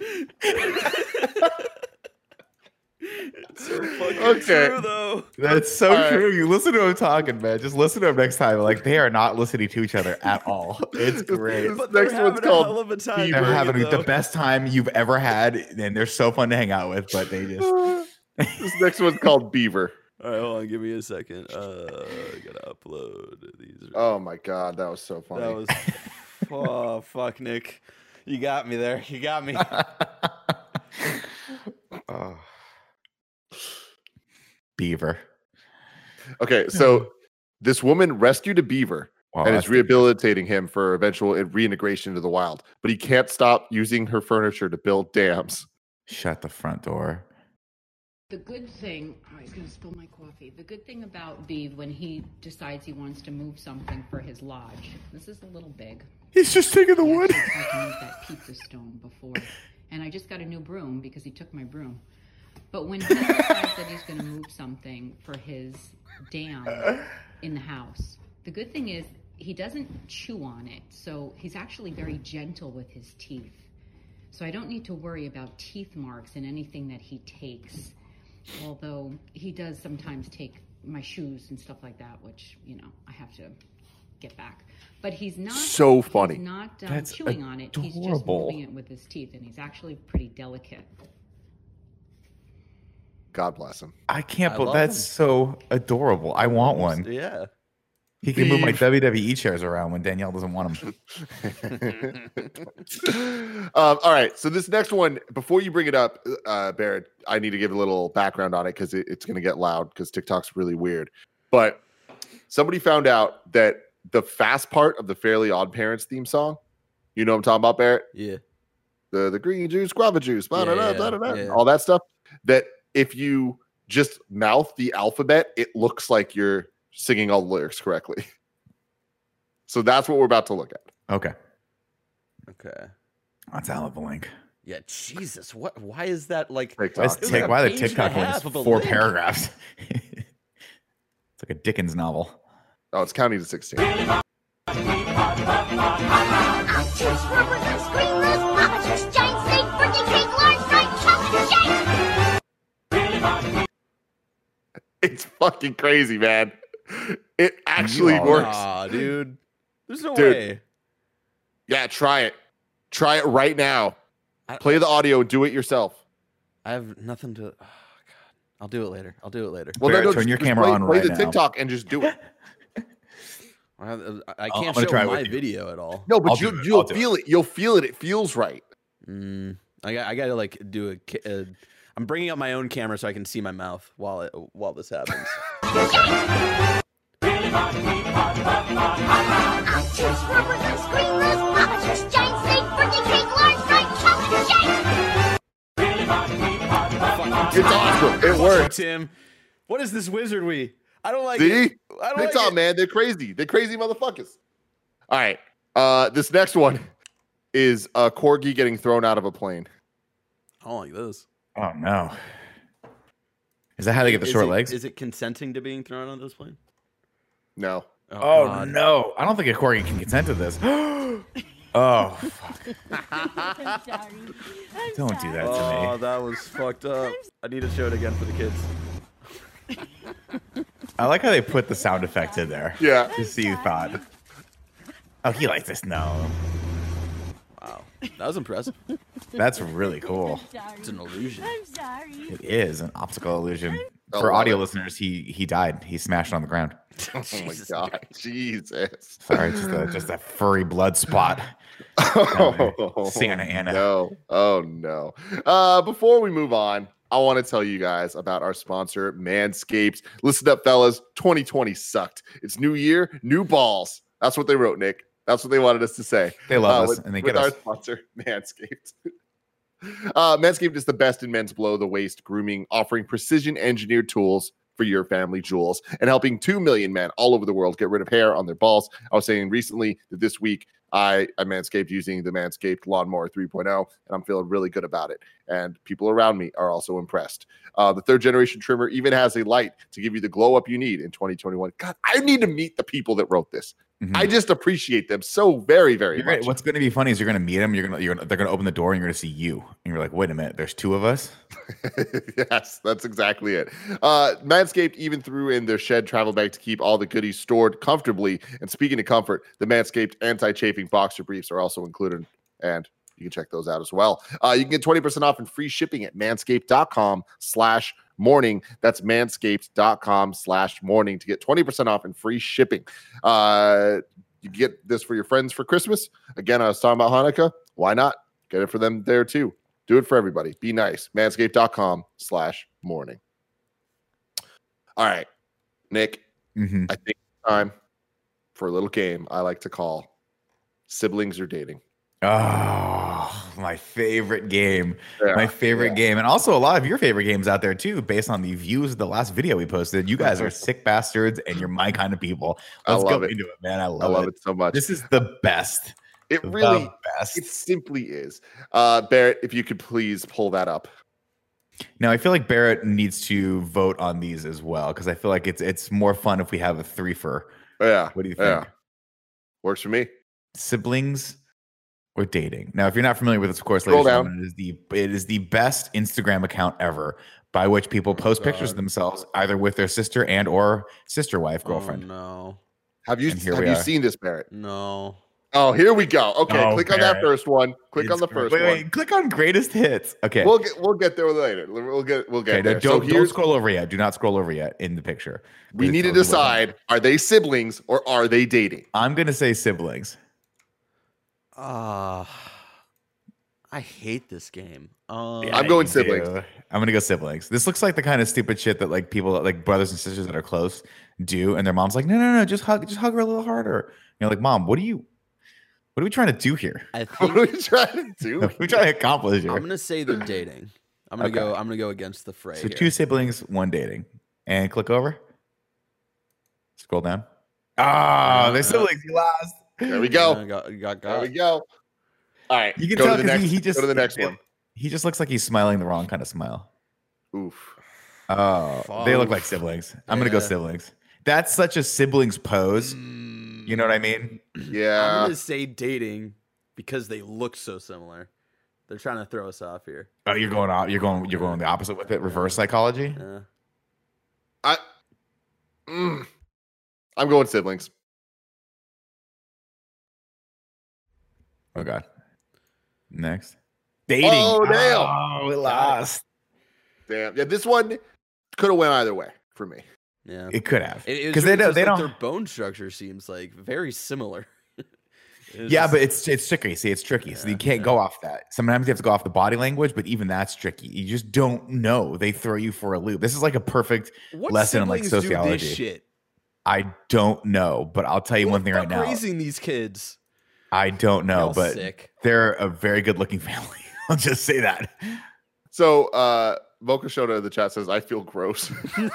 So fucking Okay. true, though. That's so All right. true. You listen to them talking, man. Just listen to them next time. Like they are not listening to each other at all. It's great. This But next they're one's having a hell called of a time. They're doing having it, the though. best time you've ever had, and they're so fun to hang out with. But they just This next one's called Beaver. All right, hold on. Give me a second. Uh, I gotta upload these. Oh my god, that was so funny. That was. Oh fuck, Nick. You got me there. You got me. Oh. Beaver. Okay, so this woman rescued a beaver Wow, and that's is rehabilitating him for eventual reintegration into the wild, but he can't stop using her furniture to build dams. Shut the front door. The good thing, oh, he's going to spill my coffee. The good thing about Beav when he decides he wants to move something for his lodge, this is a little big. He's just taking the He wood. actually tried to use that pizza stone before. And I just got a new broom because he took my broom. But when he decides that he's going to move something for his dam in the house, the good thing is he doesn't chew on it. So he's actually very gentle with his teeth. So I don't need to worry about teeth marks in anything that he takes. Although he does sometimes take my shoes and stuff like that, which, you know, I have to get back. But he's not So he's funny. not um, That's chewing on it. He's just adorable. moving it with his teeth, and he's actually pretty delicate. God bless him. I can't I believe love that's him. so adorable. I want one. Yeah. He can move my Beef. W W E chairs around when Danielle doesn't want them. um, all right, so this next one, before you bring it up, uh, Barrett, I need to give a little background on it because it, it's going to get loud because TikTok's really weird. But somebody found out that the fast part of the Fairly Odd Parents theme song, you know what I'm talking about, Barrett? Yeah. The the green juice, guava juice, blah, Yeah, blah, blah, yeah, blah, blah, blah, yeah. all that stuff. That if you just mouth the alphabet, it looks like you're singing all the lyrics correctly. So that's what we're about to look at. Okay. Okay. That's out of the link. Yeah. Jesus. What? Why is that like? TikTok. Why, is It was Tik- like a why the page and a TikTok link is half of a four link. paragraphs? It's like a Dickens novel. Oh, it's counting to sixteen. I choose rubbers and screamers. Papa choose giant steak, birthday cake, large fried chocolate shake. It's fucking crazy, man. It actually are. works. Aw, dude. There's no Dude. way. Yeah, try it. Try it right now. I- Play the audio. Do it yourself. I have nothing to. Oh God. I'll do it later. I'll do it later. Well, Barrett, no, no, turn just- your just camera play, on play right the now. TikTok and just do it. I, have- I I'm can't gonna show try it my with you. video at all. No, but I'll you, do it. I'll you'll do it. feel it. You'll feel it. It feels right. Mm, I got. I got to like do a. ca- Uh, I'm bringing up my own camera so I can see my mouth while it while this happens. I choose rubbers and screamers. Papa choose giant steak, birthday cake, large fried chocolate shake. It's awesome. It works. Tim, what is this wizard we? I don't like See? it. I don't TikTok, like it. man. They're crazy. They're crazy motherfuckers. All right. Uh, this next one is a corgi getting thrown out of a plane. I don't like this. Oh no. Is that how they get the Is short it- legs? Is it consenting to being thrown on this plane? No. Oh God. no. I don't think a corgi can consent to this. Oh, fuck. Don't do that to Oh, me. that was fucked up. I need to show it again for the kids. I like how they put the sound effect in there. Yeah. To see you thought. Oh, he likes this. No. Wow, that was impressive. That's really cool. It's an illusion. I'm sorry. It is an optical illusion. I For love audio it. listeners, he he died. He smashed on the ground. Oh my Jesus. god. Jesus. Sorry, just a just a furry blood spot. Oh, Santa Ana. No. Oh no. Uh, before we move on, I want to tell you guys about our sponsor, Manscaped. Listen up, fellas. twenty twenty sucked. It's new year, new balls. That's what they wrote, Nick. That's what they wanted us to say. They love Uh, us with, and they with get our us. sponsor, Manscaped. Uh, Manscaped is the best in men's below the waist grooming, offering precision engineered tools for your family jewels and helping two million men all over the world get rid of hair on their balls. I was saying recently that this week I, I manscaped using the Manscaped Lawnmower three point oh, and I'm feeling really good about it. And people around me are also impressed. Uh, the third generation trimmer even has a light to give you the glow up you need in twenty twenty-one. God, I need to meet the people that wrote this. Mm-hmm. I just appreciate them so very, very you're much. Gonna, what's going to be funny is you're going to meet them. You're going to, you're gonna, they're going to open the door and you're going to see you. And you're like, wait a minute, there's two of us. Yes, that's exactly it. Uh, Manscaped even threw in their shed travel bag to keep all the goodies stored comfortably. And speaking of comfort, the Manscaped anti-chafing boxer briefs are also included. And you can check those out as well. Uh, you can get twenty percent off and free shipping at manscaped.com slash morning. That's manscaped.com slash morning to get twenty percent off and free shipping. Uh, you get this for your friends for Christmas. Again, I was talking about Hanukkah. Why not? Get it for them there too. Do it for everybody. Be nice. Manscaped.com slash morning. All right, Nick, mm-hmm. I think it's time for a little game I like to call Siblings Are Dating. Oh, my favorite game. Yeah, my favorite yeah. game. And also a lot of your favorite games out there too, based on the views of the last video we posted. You guys are sick bastards and you're my kind of people. Let's I love go it. into it, man. I love, I love it. it so much. This is the best. It The really, best. it simply is. Uh, Barrett, if you could please pull that up. Now, I feel like Barrett needs to vote on these as well because I feel like it's it's more fun if we have a threefer. Yeah. What do you think? Yeah. Works for me. Siblings or dating? Now, if you're not familiar with this, of course, Scroll ladies and down. gentlemen, it is the it is the best Instagram account ever, by which people post pictures of themselves either with their sister and or sister wife girlfriend. Oh, no. Have you And here have we you are. seen this, Barrett? No. Oh, here we go. Okay, Oh, click on that Barrett. first one. Click It's on the great. first wait, one. Wait, click on greatest hits. Okay. We'll get we'll get there later. We'll get we'll get okay, there. don't, So don't, don't here's scroll over yet. Do not scroll over yet in the picture. we It need to tells you what- decide: are they siblings or are they dating? I'm gonna say siblings. Uh, I hate this game. Um, Yeah, I'm going you siblings. do. I'm gonna go siblings. This looks like the kind of stupid shit that like people like brothers and sisters that are close do, and their mom's like, no, no, no, just hug, just hug her a little harder. You're like, Mom, what are you, what are we trying to do here? I What are think we trying to do? What are we trying to accomplish here? I'm gonna say they're dating. I'm gonna Okay. go. I'm gonna go against the fray. So here. two siblings, one dating, and click over. Scroll down. Ah, they're siblings. You lost. There we go. Yeah, got, got, There got. we go. All right, You can go tell to the because next. he, he just go to the next it- one. He just looks like he's smiling the wrong kind of smile. Oof. Oh, they look Oof. like siblings. I'm gonna go Yeah. siblings. That's such a siblings pose. You know what I mean? I'm Yeah. gonna say dating because they look so similar. They're trying to throw us off here. Oh, you're going out. You're going. You're going the opposite with it. Reverse psychology. Yeah. I. Mm, I'm going siblings. Oh God. Next. Dating. Oh, damn. Oh, we lost. Damn. Yeah, this one could have went either way for me. Yeah. It could have It- it's because they really don't. just They like don't. Their bone structure seems like very similar. It's Yeah, just- but it's it's tricky. See, it's tricky. so you Yeah, can't yeah. go off that. Sometimes you have to go off the body language, but even that's tricky. You just don't know. They throw you for a loop. This is like a perfect what lesson in like siblings do sociology. this shit? I don't know, but I'll tell you Who one the thing right fuck now. Raising these kids. I don't know, Y'all but sick. they're a very good looking family. I'll just say that. So, uh, Mocha Shota in the chat says, I feel gross.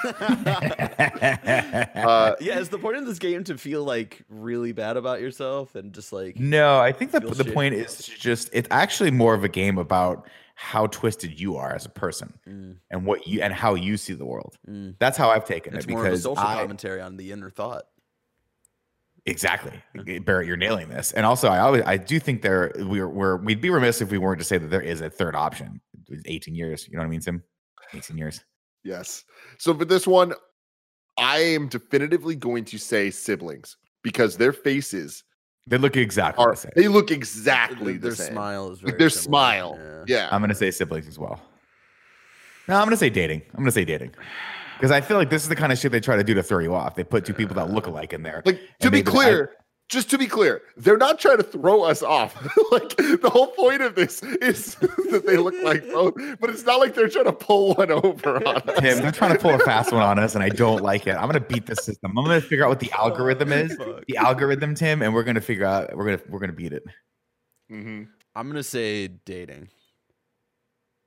uh, Yeah, is the point of this game to feel like really bad about yourself and just like No, I think the Feel the shitty. point is to just it's actually more of a game about how twisted you are as a person Mm. and what you and how you see the world. Mm. That's how I've taken it's it more of a because social I, commentary on the inner thought. exactly, Barrett, you're nailing this. And also, I always I do think there we're, we're we'd be remiss if we weren't to say that there is a third option. eighteen years, you know what I mean, Sim? eighteen years. yes. So for this one, I am definitively going to say siblings because their faces They look exactly are, the same. they look exactly their the same. smile is very Like their similar. smile. Yeah. Yeah. I'm gonna say siblings as well. No, I'm gonna say dating. I'm gonna say dating. Because I feel like this is the kind of shit they try to do to throw you off. They put two people that look alike in there. Like, to And be maybe- clear, just to be clear, they're not trying to throw us off. Like, the whole point of this is that they look like both, but it's not like they're trying to pull one over on us. Tim, they're trying to pull a fast one on us, and I don't like it. I'm gonna beat the system. I'm gonna figure out what the algorithm is. The algorithm, Tim, and we're gonna figure out. We're gonna we're gonna beat it. Mm-hmm. I'm gonna say dating.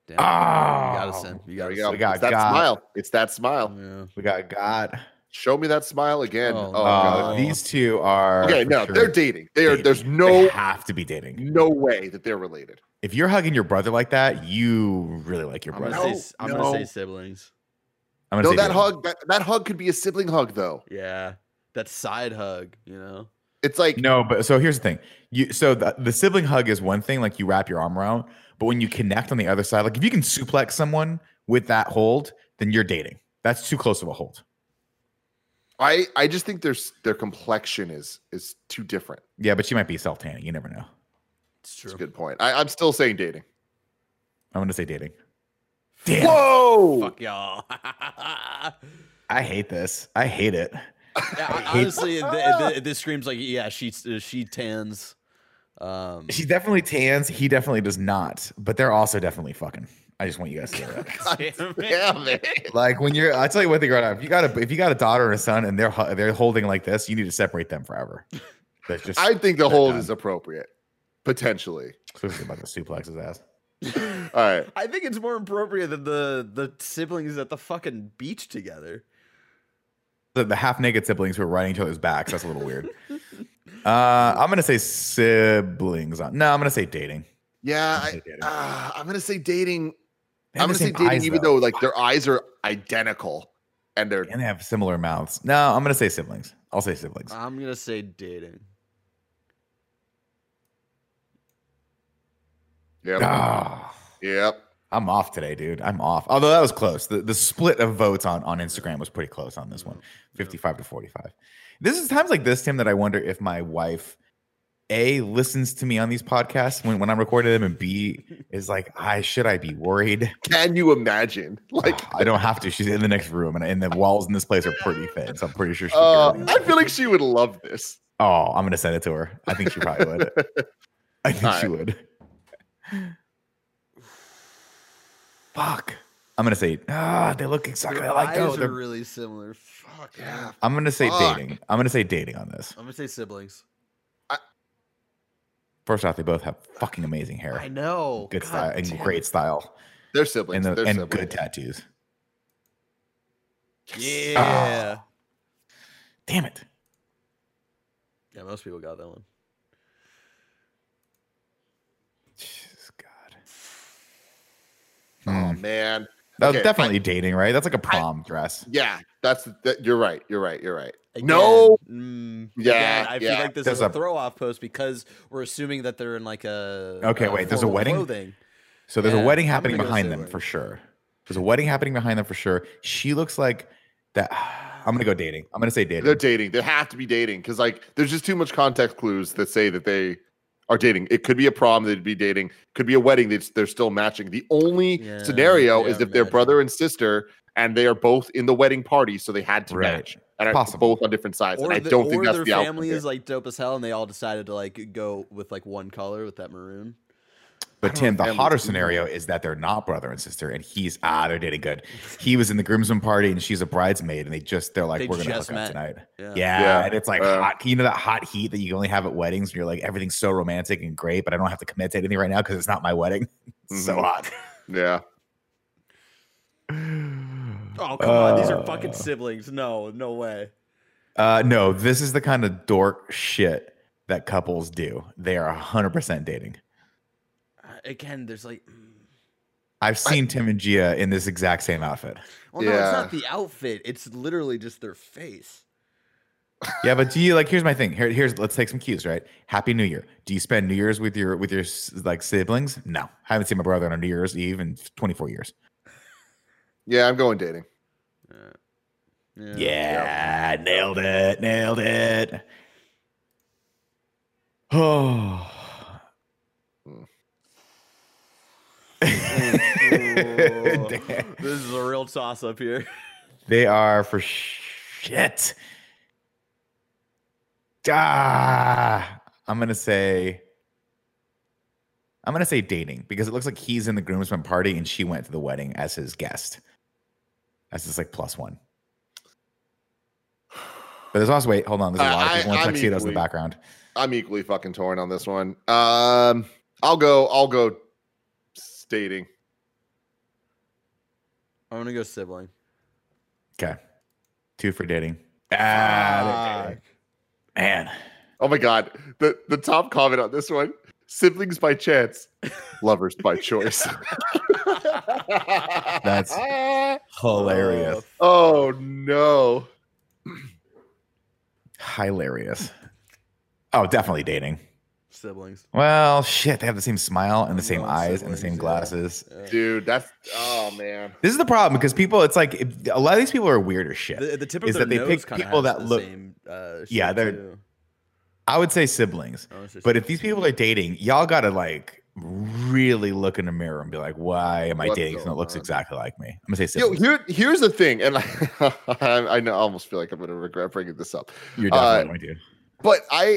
Damn, you gotta Oh, send. You There gotta we go. We got It's that God. smile. It's that smile. Yeah. We got God. Show me that smile again. Oh, Oh, Uh, God. these two are Okay, for no, sure they're dating. They are. dating. There's They no have to be dating. no way that they're related. If you're hugging your brother like that, you really like your I'm brother. gonna No, say. I'm no. gonna say siblings. I'm gonna No, say that dating. hug. That, that hug could be a sibling hug, though. Yeah, that side hug. You know. It's like No, but so here's the thing. You so the, the sibling hug is one thing, like you wrap your arm around, but when you connect on the other side, like if you can suplex someone with that hold, then you're dating. That's too close of a hold. I. I just think there's their complexion is is too different. Yeah, but she might be self tanning. You never know. It's That's true. a good point. I, I'm still saying dating. I'm gonna say dating. Damn. Whoa! Fuck y'all. I hate this. I hate it. Yeah, I hate- honestly, th- th- this screams like yeah, she she tans. Um, She definitely tans. He definitely does not. But they're also definitely fucking. I just want you guys to know that. God damn it. Like when you're, I tell you what, they growing up. If you got a, if you got a daughter and a son, and they're hu- they're holding like this, you need to separate them forever. That's just. I think the they're hold done. is appropriate, potentially. Especially about the suplex his ass. All right. I think it's more appropriate than the the siblings at the fucking beach together. The, the half naked siblings who are riding each other's backs. That's a little weird. Uh, I'm gonna say siblings. No, I'm gonna say dating. Yeah, I'm gonna I, say dating. uh, I'm gonna say dating. They have I'm the gonna say same dating, eyes, even though. though like their eyes are identical, and they're And they have similar mouths. No, I'm gonna say siblings. I'll say siblings. I'm gonna say dating. yep, Ah, yep. I'm off today, dude. I'm off. Although that was close. The the split of votes on, on Instagram was pretty close on this one. fifty-five to forty-five. This is times like this, Tim, that I wonder if my wife A listens to me on these podcasts when, when I'm recording them, and B is like, I should I be worried? Can you imagine? Like, I don't have to. She's in the next room, and, and the walls in this place are pretty thin, so I'm pretty sure she uh, can hear I me. feel like she would love this. Oh, I'm gonna send it to her. I think she probably would. I think All she right. would. Fuck. I'm gonna say, ah, they look exactly Their like eyes oh, are they're- really similar. Fuck. Yeah. I'm gonna say Fuck. dating. I'm gonna say dating on this. I'm gonna say siblings. First off, they both have fucking amazing hair, I know. good God style, and damn great it. style, They're siblings. and the, They're and siblings. good tattoos. Yeah. Damn it. Yeah, most people got that one. Jesus God. Oh Hmm. man. That was Okay, definitely I- dating, right? That's like a prom dress. Yeah, that's that, you're right. You're right. You're right. Again, No. mm, Yeah, again, I yeah. feel like this There's is a, a- throw off post because we're assuming that they're in like a Okay, a wait, there's a formal wedding? clothing. So there's Yeah, a wedding I'm happening gonna go behind them sibling. for sure. There's a wedding happening behind them for sure. She looks like that. I'm gonna go dating. I'm gonna say dating. They're dating. They have to be dating because like there's just too much context clues that say that they are dating. It could be a prom, they'd be dating. Could be a wedding, they'd, they're still matching. The only Yeah, scenario they is are if they're matching. brother and sister and they are both in the wedding party, so they had to Right. match. And are Possible. both on different sides. Or and I the- don't or think that's their the outcome family here. is like dope as hell, and they all decided to like go with like one color with that maroon. But don't Tim, know the if hotter families do scenario is that they're not brother and sister, and he's ah, they're dating good. He was in the groomsmen party, and she's a bridesmaid, and they just they're like, They we're gonna just hook up met. tonight. Yeah. Yeah, Yeah. and it's like Uh, hot. You know that hot heat that you only have at weddings, and you're like, everything's so romantic and great, but I don't have to commit to anything right now because it's not my wedding. It's so Mhm. hot. Yeah. Oh come on, these are Uh, fucking siblings. No, no way. Uh, no, this is the kind of dork shit that couples do. They are one hundred percent dating. Uh, Again, there's like, mm. I've seen Tim and Gia in this exact same outfit. well, no, it's Yeah. not the outfit. It's literally just their face. Yeah, but do you like? Here's my thing. Here, here's let's take some cues. Right. Happy New Year. Do you spend New Year's with your with your s- like siblings? No, I haven't seen my brother on a New Year's Eve in twenty-four years. Yeah, I'm going dating. Yeah. Yeah, nailed it, nailed it. Oh, Ooh, this is a real toss up here. they are for shit. Ah, I'm gonna say. I'm gonna say dating because it looks like he's in the groomsmen party and she went to the wedding as his guest. That's just like plus one. But there's also wait, hold on. There's a lot of I- people in I'm tuxedos in the equally- background. I'm equally fucking torn on this one. Um, I'll go. I'll go. s- Dating. I'm gonna go sibling. Okay. Two for dating. Ah, man. Oh my god. The the top comment on this one: siblings by chance, lovers by choice. That's hilarious. Oh no. Hilarious. Oh, definitely dating. Siblings. Well, shit, they have the same smile and the same Love eyes and the siblings, same yeah. glasses. Yeah. Dude, that's oh man. This is the problem because people, it's like if, a lot of these people are weird as shit. The, the tip of is their that they nose pick kinda people has that the look. Same, uh, Yeah, shape, they're- too. I would say siblings, I would say but if siblings. these people are dating, y'all gotta like really look in the mirror and be like, "Why am I What's dating someone that going looks on? exactly like me?" I'm gonna say Yo, siblings. here, here's the thing, and I, I know I almost feel like I'm gonna regret bringing this up. You're Uh, definitely going to. But I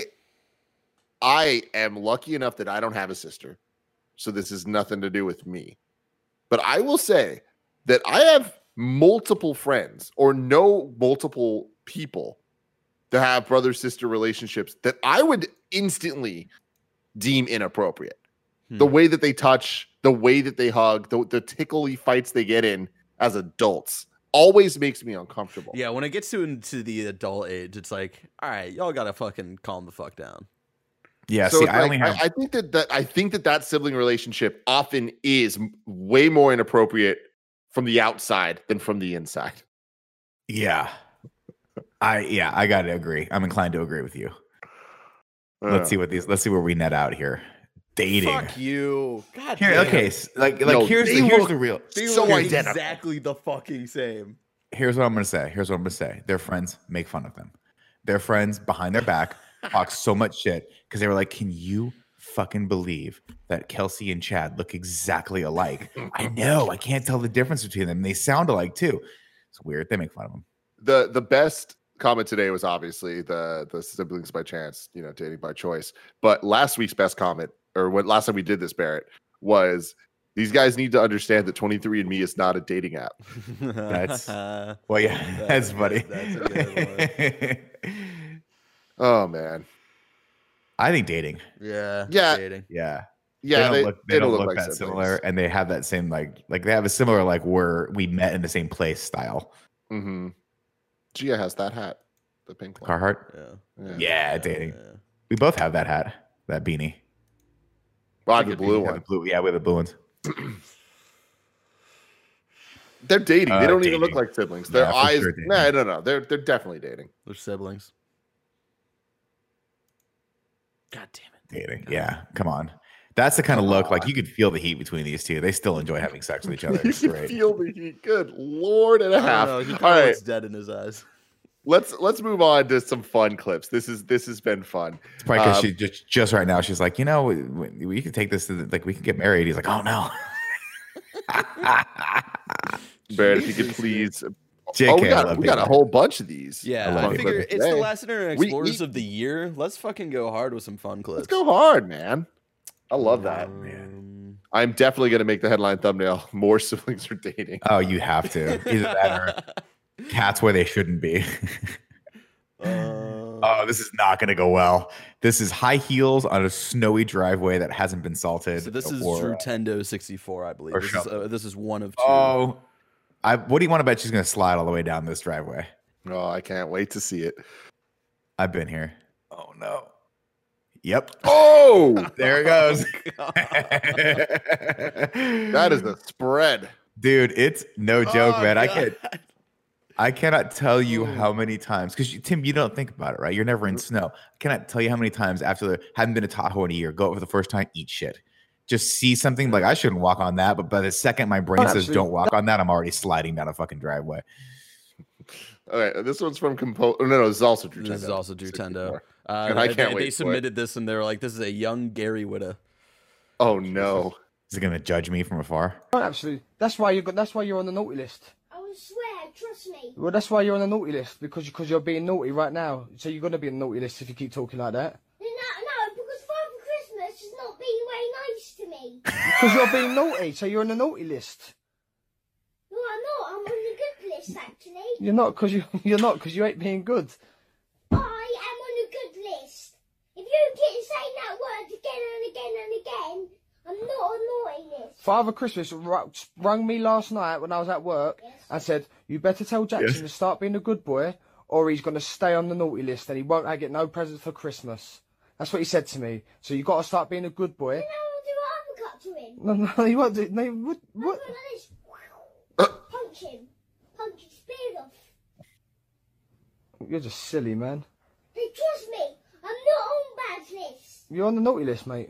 I am lucky enough that I don't have a sister. So this is nothing to do with me. But I will say that I have multiple friends or know multiple people that have brother sister relationships that I would instantly deem inappropriate. Hmm. The way that they touch, the way that they hug, the, the tickly fights they get in as adults always makes me uncomfortable. Yeah, when it gets to into the adult age, it's like, all right, y'all gotta fucking calm the fuck down. Yeah, So see, it's I like, only have. I, I think that, that I think that that sibling relationship often is m- way more inappropriate from the outside than from the inside. Yeah, I yeah, I gotta agree. I'm inclined to agree with you. Let's Uh, see what these. Let's see where we net out here. Dating. Fuck you. God Here, damn. okay, s- like like No, here's they the, here's look- the real. They so look identical. exactly the fucking same. Here's what I'm gonna say. Here's what I'm gonna say. Their friends make fun of them. Their friends behind their back talk so much shit because they were like, "Can you fucking believe that Kelsey and Chad look exactly alike?" I know. I can't tell the difference between them. They sound alike too. It's weird. They make fun of them. the the best comment today was obviously the the siblings by chance, you know, dating by choice. But last week's best comment, or what last time we did this, Barrett, was these guys need to understand that twenty-three and me is not a dating app. That's- Well, yeah, that's, That's- funny. that's a good Oh man. I think dating. yeah. Yeah. Dating. Yeah. Yeah, they don't they, look, they they don't don't look, look, like that siblings. similar, and they have that same like like they have a similar like where we met in the same place style. Mm-hmm. Gia has that hat, the pink one. Carhartt. Yeah. Yeah. Yeah, dating. Yeah. We both have that hat, that beanie. Well, I have the We blue have one. the blue, yeah, we have the blue ones. They're dating. Uh, they don't even look dating. like siblings. Their Yeah, for eyes. sure dating. No, no, no. They're they're definitely dating. They're siblings. God damn it. Dating. Yeah, come on. That's the kind of look like you could feel the heat between these two. They still enjoy having sex with each other. You It's can great. feel the heat. Good lord and a I half. don't know. He All kind of right, looks dead in his eyes. let's let's move on to some fun clips. This is this has been fun. It's probably because Um, she just just right now she's like, you know, we, we, we could take this to the, like we could get married. He's like, oh no. Barrett, if you could please. J K, oh, we I got, love we got a dating. whole bunch of these. Yeah, love I it. figure it's the Today. last Internet We- Explorers we- of the year. Let's fucking go hard with some fun clips. Let's go hard, man. I love that. Um, I'm definitely going to make the headline thumbnail. More siblings are dating. Oh, you have to. Either that or cats where they shouldn't be. uh, Oh, this is not going to go well. This is high heels on a snowy driveway that hasn't been salted. so this is or- Drew Tendo sixty-four, I believe. or This is, shovel. uh, this is one of two. Oh, I. What do you want to bet she's going to slide all the way down this driveway? Oh, I can't wait to see it. I've been here. Oh no. Yep. Oh, There it goes. that is a spread. Dude, it's no joke, Oh, man. I God. can't. I cannot tell you how many times, because Tim, you don't think about it, right? You're never in snow. I cannot tell you how many times after the haven't been to Tahoe in a year, go over the first time, eat shit. Just see something like I shouldn't walk on that, but by the second my brain says Actually, don't walk on that, I'm already sliding down a fucking driveway. All right, this one's from Compo. Oh, no, no, this is also Drew Tendo. This is also Drew Tendo. sixty-four. Uh, And I they- can't they, wait they for it. submitted this and they were like, this is a young Gary Whitta. Oh no. Is it gonna judge me from afar? Actually, that's why you got. That's why you're on the naughty list. I will swear, trust me. Well, that's why you're on the naughty list because because you're being naughty right now. So you're gonna be on the naughty list if you keep talking like that. No, no, because Father Christmas has not been very nice to me. Because you're being naughty, so you're on the naughty list. No, I'm not. I'm on the good list, actually. You're not because you you're not because you ain't being good. I am on the good list. If you keep saying that word again and again and again, I'm not not a naughty list. Father Christmas ru- rung me last night when I was at work Yes. and said, you better tell Jackson Yes. to start being a good boy or he's going to stay on the naughty list and he won't get no presents for Christmas. That's what he said to me. So you got to start being a good boy. Then I'll do an uppercut to him. No, no, he won't do. No, what? I'll what? go like this. Punch him. Punch his beard off. You're just silly, man. Hey, trust me, I'm not on bad list. You're on the naughty list, mate.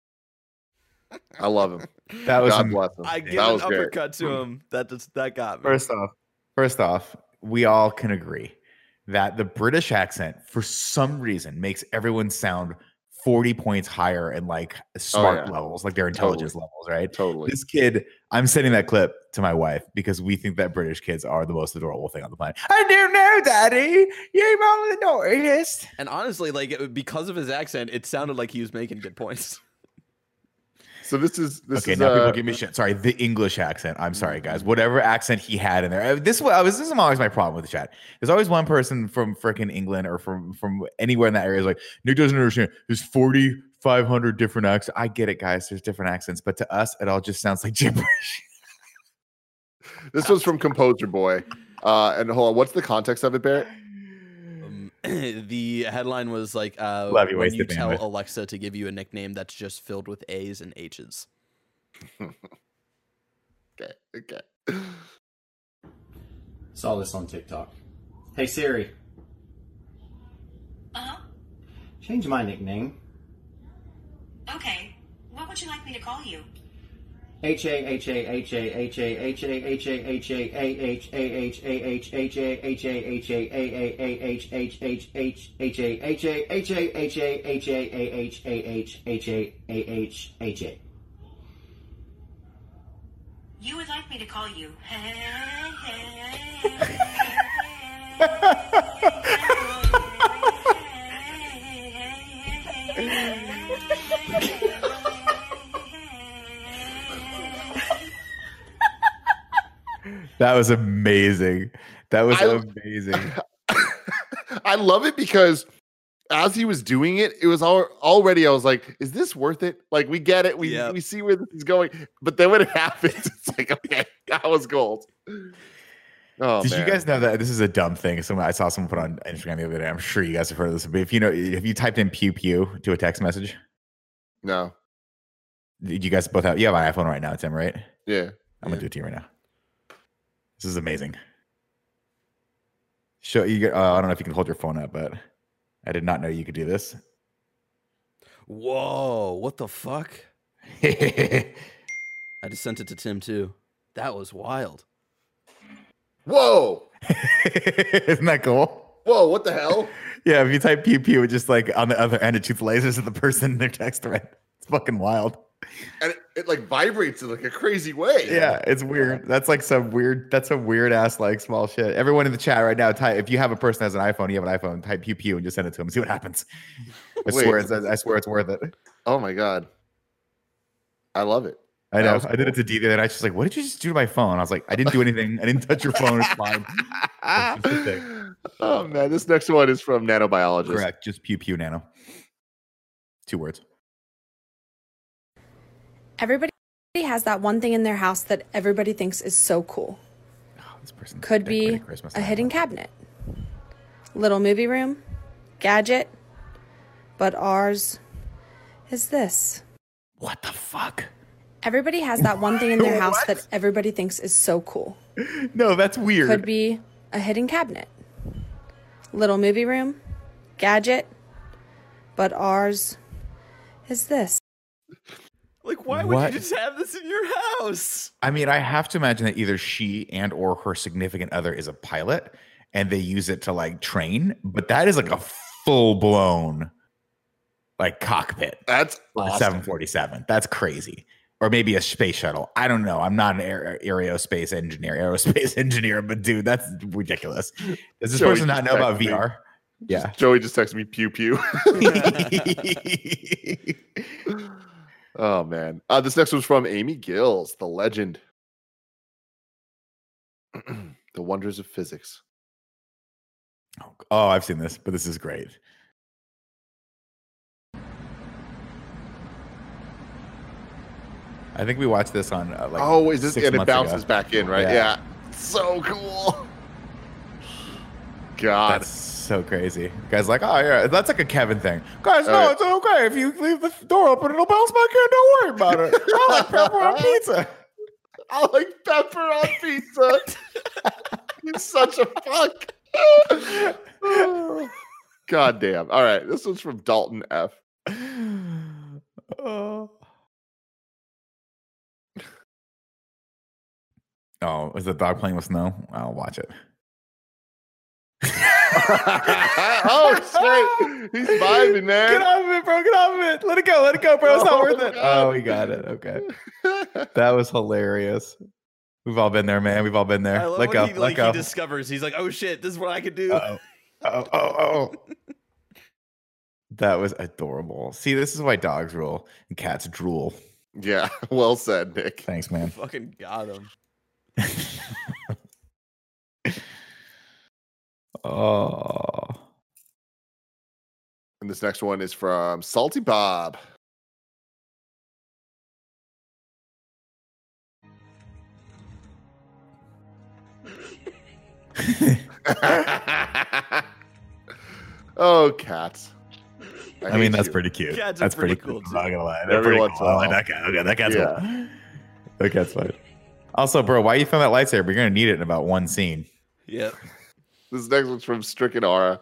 I love him. That was God am- bless him. I give that an was great. uppercut to him. That just, that got me. First off, first off, we all can agree that the British accent, for some reason, makes everyone sound forty points higher in like smart yeah. levels, like their intelligence levels, right? Totally. This kid, I'm sending that clip to my wife because we think that British kids are the most adorable thing on the planet. I don't know, Daddy. You're on the naughty list. And honestly, like it- because of his accent, it sounded like he was making good points. So this is this Okay, is now uh, people give me shit. Sorry, the English accent. I'm sorry, guys. Whatever accent he had in there. Uh, This was this is always my problem with the chat. There's always one person from freaking England or from from anywhere in that area is like, Nick doesn't understand. There's forty-five hundred different accents. I get it, guys. There's different accents, but to us, it all just sounds like gibberish. this was from Composer Boy. Uh, and hold on, what's the context of it, Barrett? Um, the headline was like, uh, Love you, when wasted you tell bandwidth. Alexa to give you a nickname that's just filled with A's and H's. Okay, okay. Saw this on TikTok. Hey Siri, Uh-huh. change my nickname. Okay. What would you like me to call you? H A H A H A H A H A H A H A A H A H A H H A H A H A A A A H H H H H A H A H A H A H A A H A H H A A H H A. You would like me to call you. That was amazing. That was I- amazing. I love it because as he was doing it, it was all, already, I was like, is this worth it? Like, we get it. We, Yep. we see where this is going. But then when it happens, it's like, okay, that was gold. Oh, Did man. you guys know that this is a dumb thing? Someone I saw someone put on Instagram the other day. I'm sure you guys have heard of this. But if you know, if you typed in pew pew to a text message, No. you guys both have you have an iPhone right now, Tim, right? Yeah. I'm gonna do it to you right now. This is amazing. Show you. Uh, I don't know if you can hold your phone up, but I did not know you could do this. Whoa, what the fuck? I just sent it to Tim too. That was wild. Whoa. Isn't that cool? Whoa, what the hell? Yeah, if you type pew pew, it just like on the other end, it shoots lasers at the person in their text thread. It's fucking wild. And it, it like vibrates in like a crazy way. Yeah, it's weird. That's like some weird. That's some weird ass like small shit. Everyone in the chat right now, type if you have a person that has an iPhone, you have an iPhone, type pew pew and just send it to them. See what happens. I Wait. swear, it's, I swear it's worth it. Oh my God. I love it. I That know. was I did it to D the other night. She's like, "What did you just do to my phone?" I was like, "I didn't do anything. I didn't touch your phone. It's fine." It's just a thing. Oh man, this next one is from Nanobiologist. Correct. Just pew pew nano. Two words. Everybody has that one thing in their house that everybody thinks is so cool. Oh, this person Could be Christmas a hidden cabinet, little movie room, gadget, but ours is this. What the fuck? Everybody has that one thing in their house that everybody thinks is so cool. No, that's weird. Could be a hidden cabinet, little movie room, gadget, but ours is this. Like, why would What? you just have this in your house? I mean, I have to imagine that either she and or her significant other is a pilot and they use it to like train, but that is like a full blown like cockpit. That's for a awesome. seven forty-seven. That's crazy. Or maybe a space shuttle. I don't know. I'm not an aer- aerospace engineer, aerospace engineer, but dude, that's ridiculous. Does this Joey person not just know about texted me. V R? Yeah. Joey just texted me pew pew. Oh man. Uh, this next one's from Amy Gills, the legend. The wonders of physics. Oh, I've seen this, but this is great. I think we watched this on uh, like. Oh, is this six and it months bounces ago. back in, right? Yeah. Yeah. So cool. God. That's so crazy. Guy's like, oh yeah, that's like a Kevin thing. Guys, no, All right. it's okay if you leave the door open, it'll bounce back in. Don't worry about it. I like pepper on pizza. I like pepper on pizza. You're such a fuck. God damn. All right. This one's from Dalton F. Oh. Oh, is the dog playing with snow? I'll watch it. Oh shit. He's vibing, man. Get off of it, bro. Get off of it. Let it go. Let it go, bro. It's not worth it. Oh, we got it. Okay. That was hilarious. We've all been there, man. We've all been there. I love Let when go. he, Let like, go. he discovers. He's like, oh shit, this is what I could do. Uh-oh. Oh, oh, oh. That was adorable. See, this is why dogs rule and cats drool. Yeah. Well said, Nick. Thanks, man. Fucking got him. Oh. And this next one is from Salty Bob. Oh, cats. I, I mean, hate that's you. pretty cute. Cats are That's pretty, pretty cool. cool, I'm not gonna lie. Every They're pretty once cool. in a I like while. that cat. Okay, that cat's Yeah. cool. That cat's fine. Also, bro, why you throwing that lightsaber? You're gonna need it in about one scene. Yep. This next one's from Stricken Aura.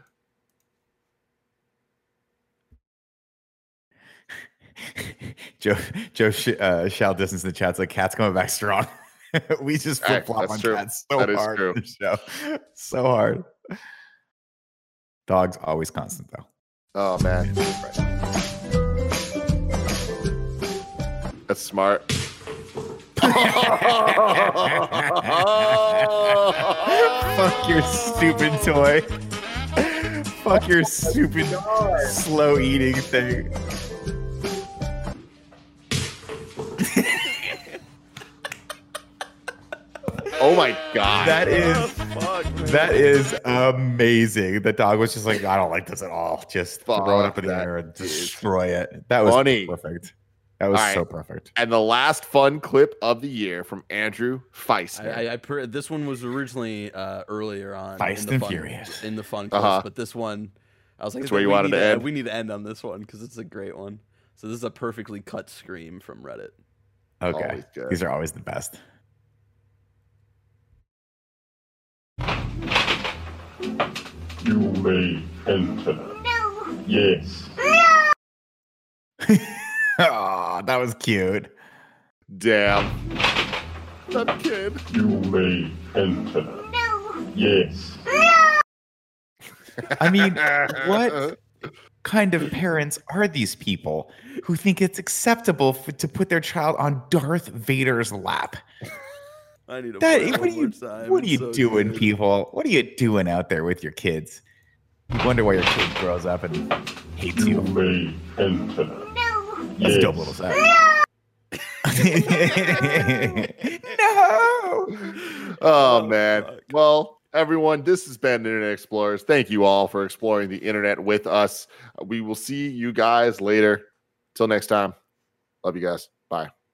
Joe Joe sh- uh, shout distance in the chat's like cat's coming back strong. We just Hey, flip flop that's on true. cats so That is hard. true. in the show. So hard. Dogs always constant though. Oh man. That's smart. Fuck your stupid toy. Fuck your stupid slow eating thing. Oh my god. That is Fuck, man. that is amazing. The dog was just like, I don't like this at all. Just throw it up in the Fuck, air and that is destroy it. That was funny. perfect. That was All right. so perfect. And the last fun clip of the year from Andrew Feist. I, I, I per- this one was originally uh, earlier on Feist in the and fun, Furious. in the fun clips, Uh-huh. but this one, I was like, That's where you we wanted need to end? We need to end on this one because it's a great one. So this is a perfectly cut scream from Reddit. Okay. Always good. These are always the best. You may enter. No. Yes. Oh, that was cute. Damn. That kid. You may enter. No. Yes. I mean, what kind of parents are these people who think it's acceptable for, to put their child on Darth Vader's lap? I need to That, play it what one are you, more time. what are It's you so doing, good. people? What are you doing out there with your kids? You wonder why your kid grows up and hates You you. may enter. No. That's Yes. dope little set. No. Oh man. Well, everyone, this has been Internet Explorers. Thank you all for exploring the internet with us. We will see you guys later. Till next time. Love you guys. Bye.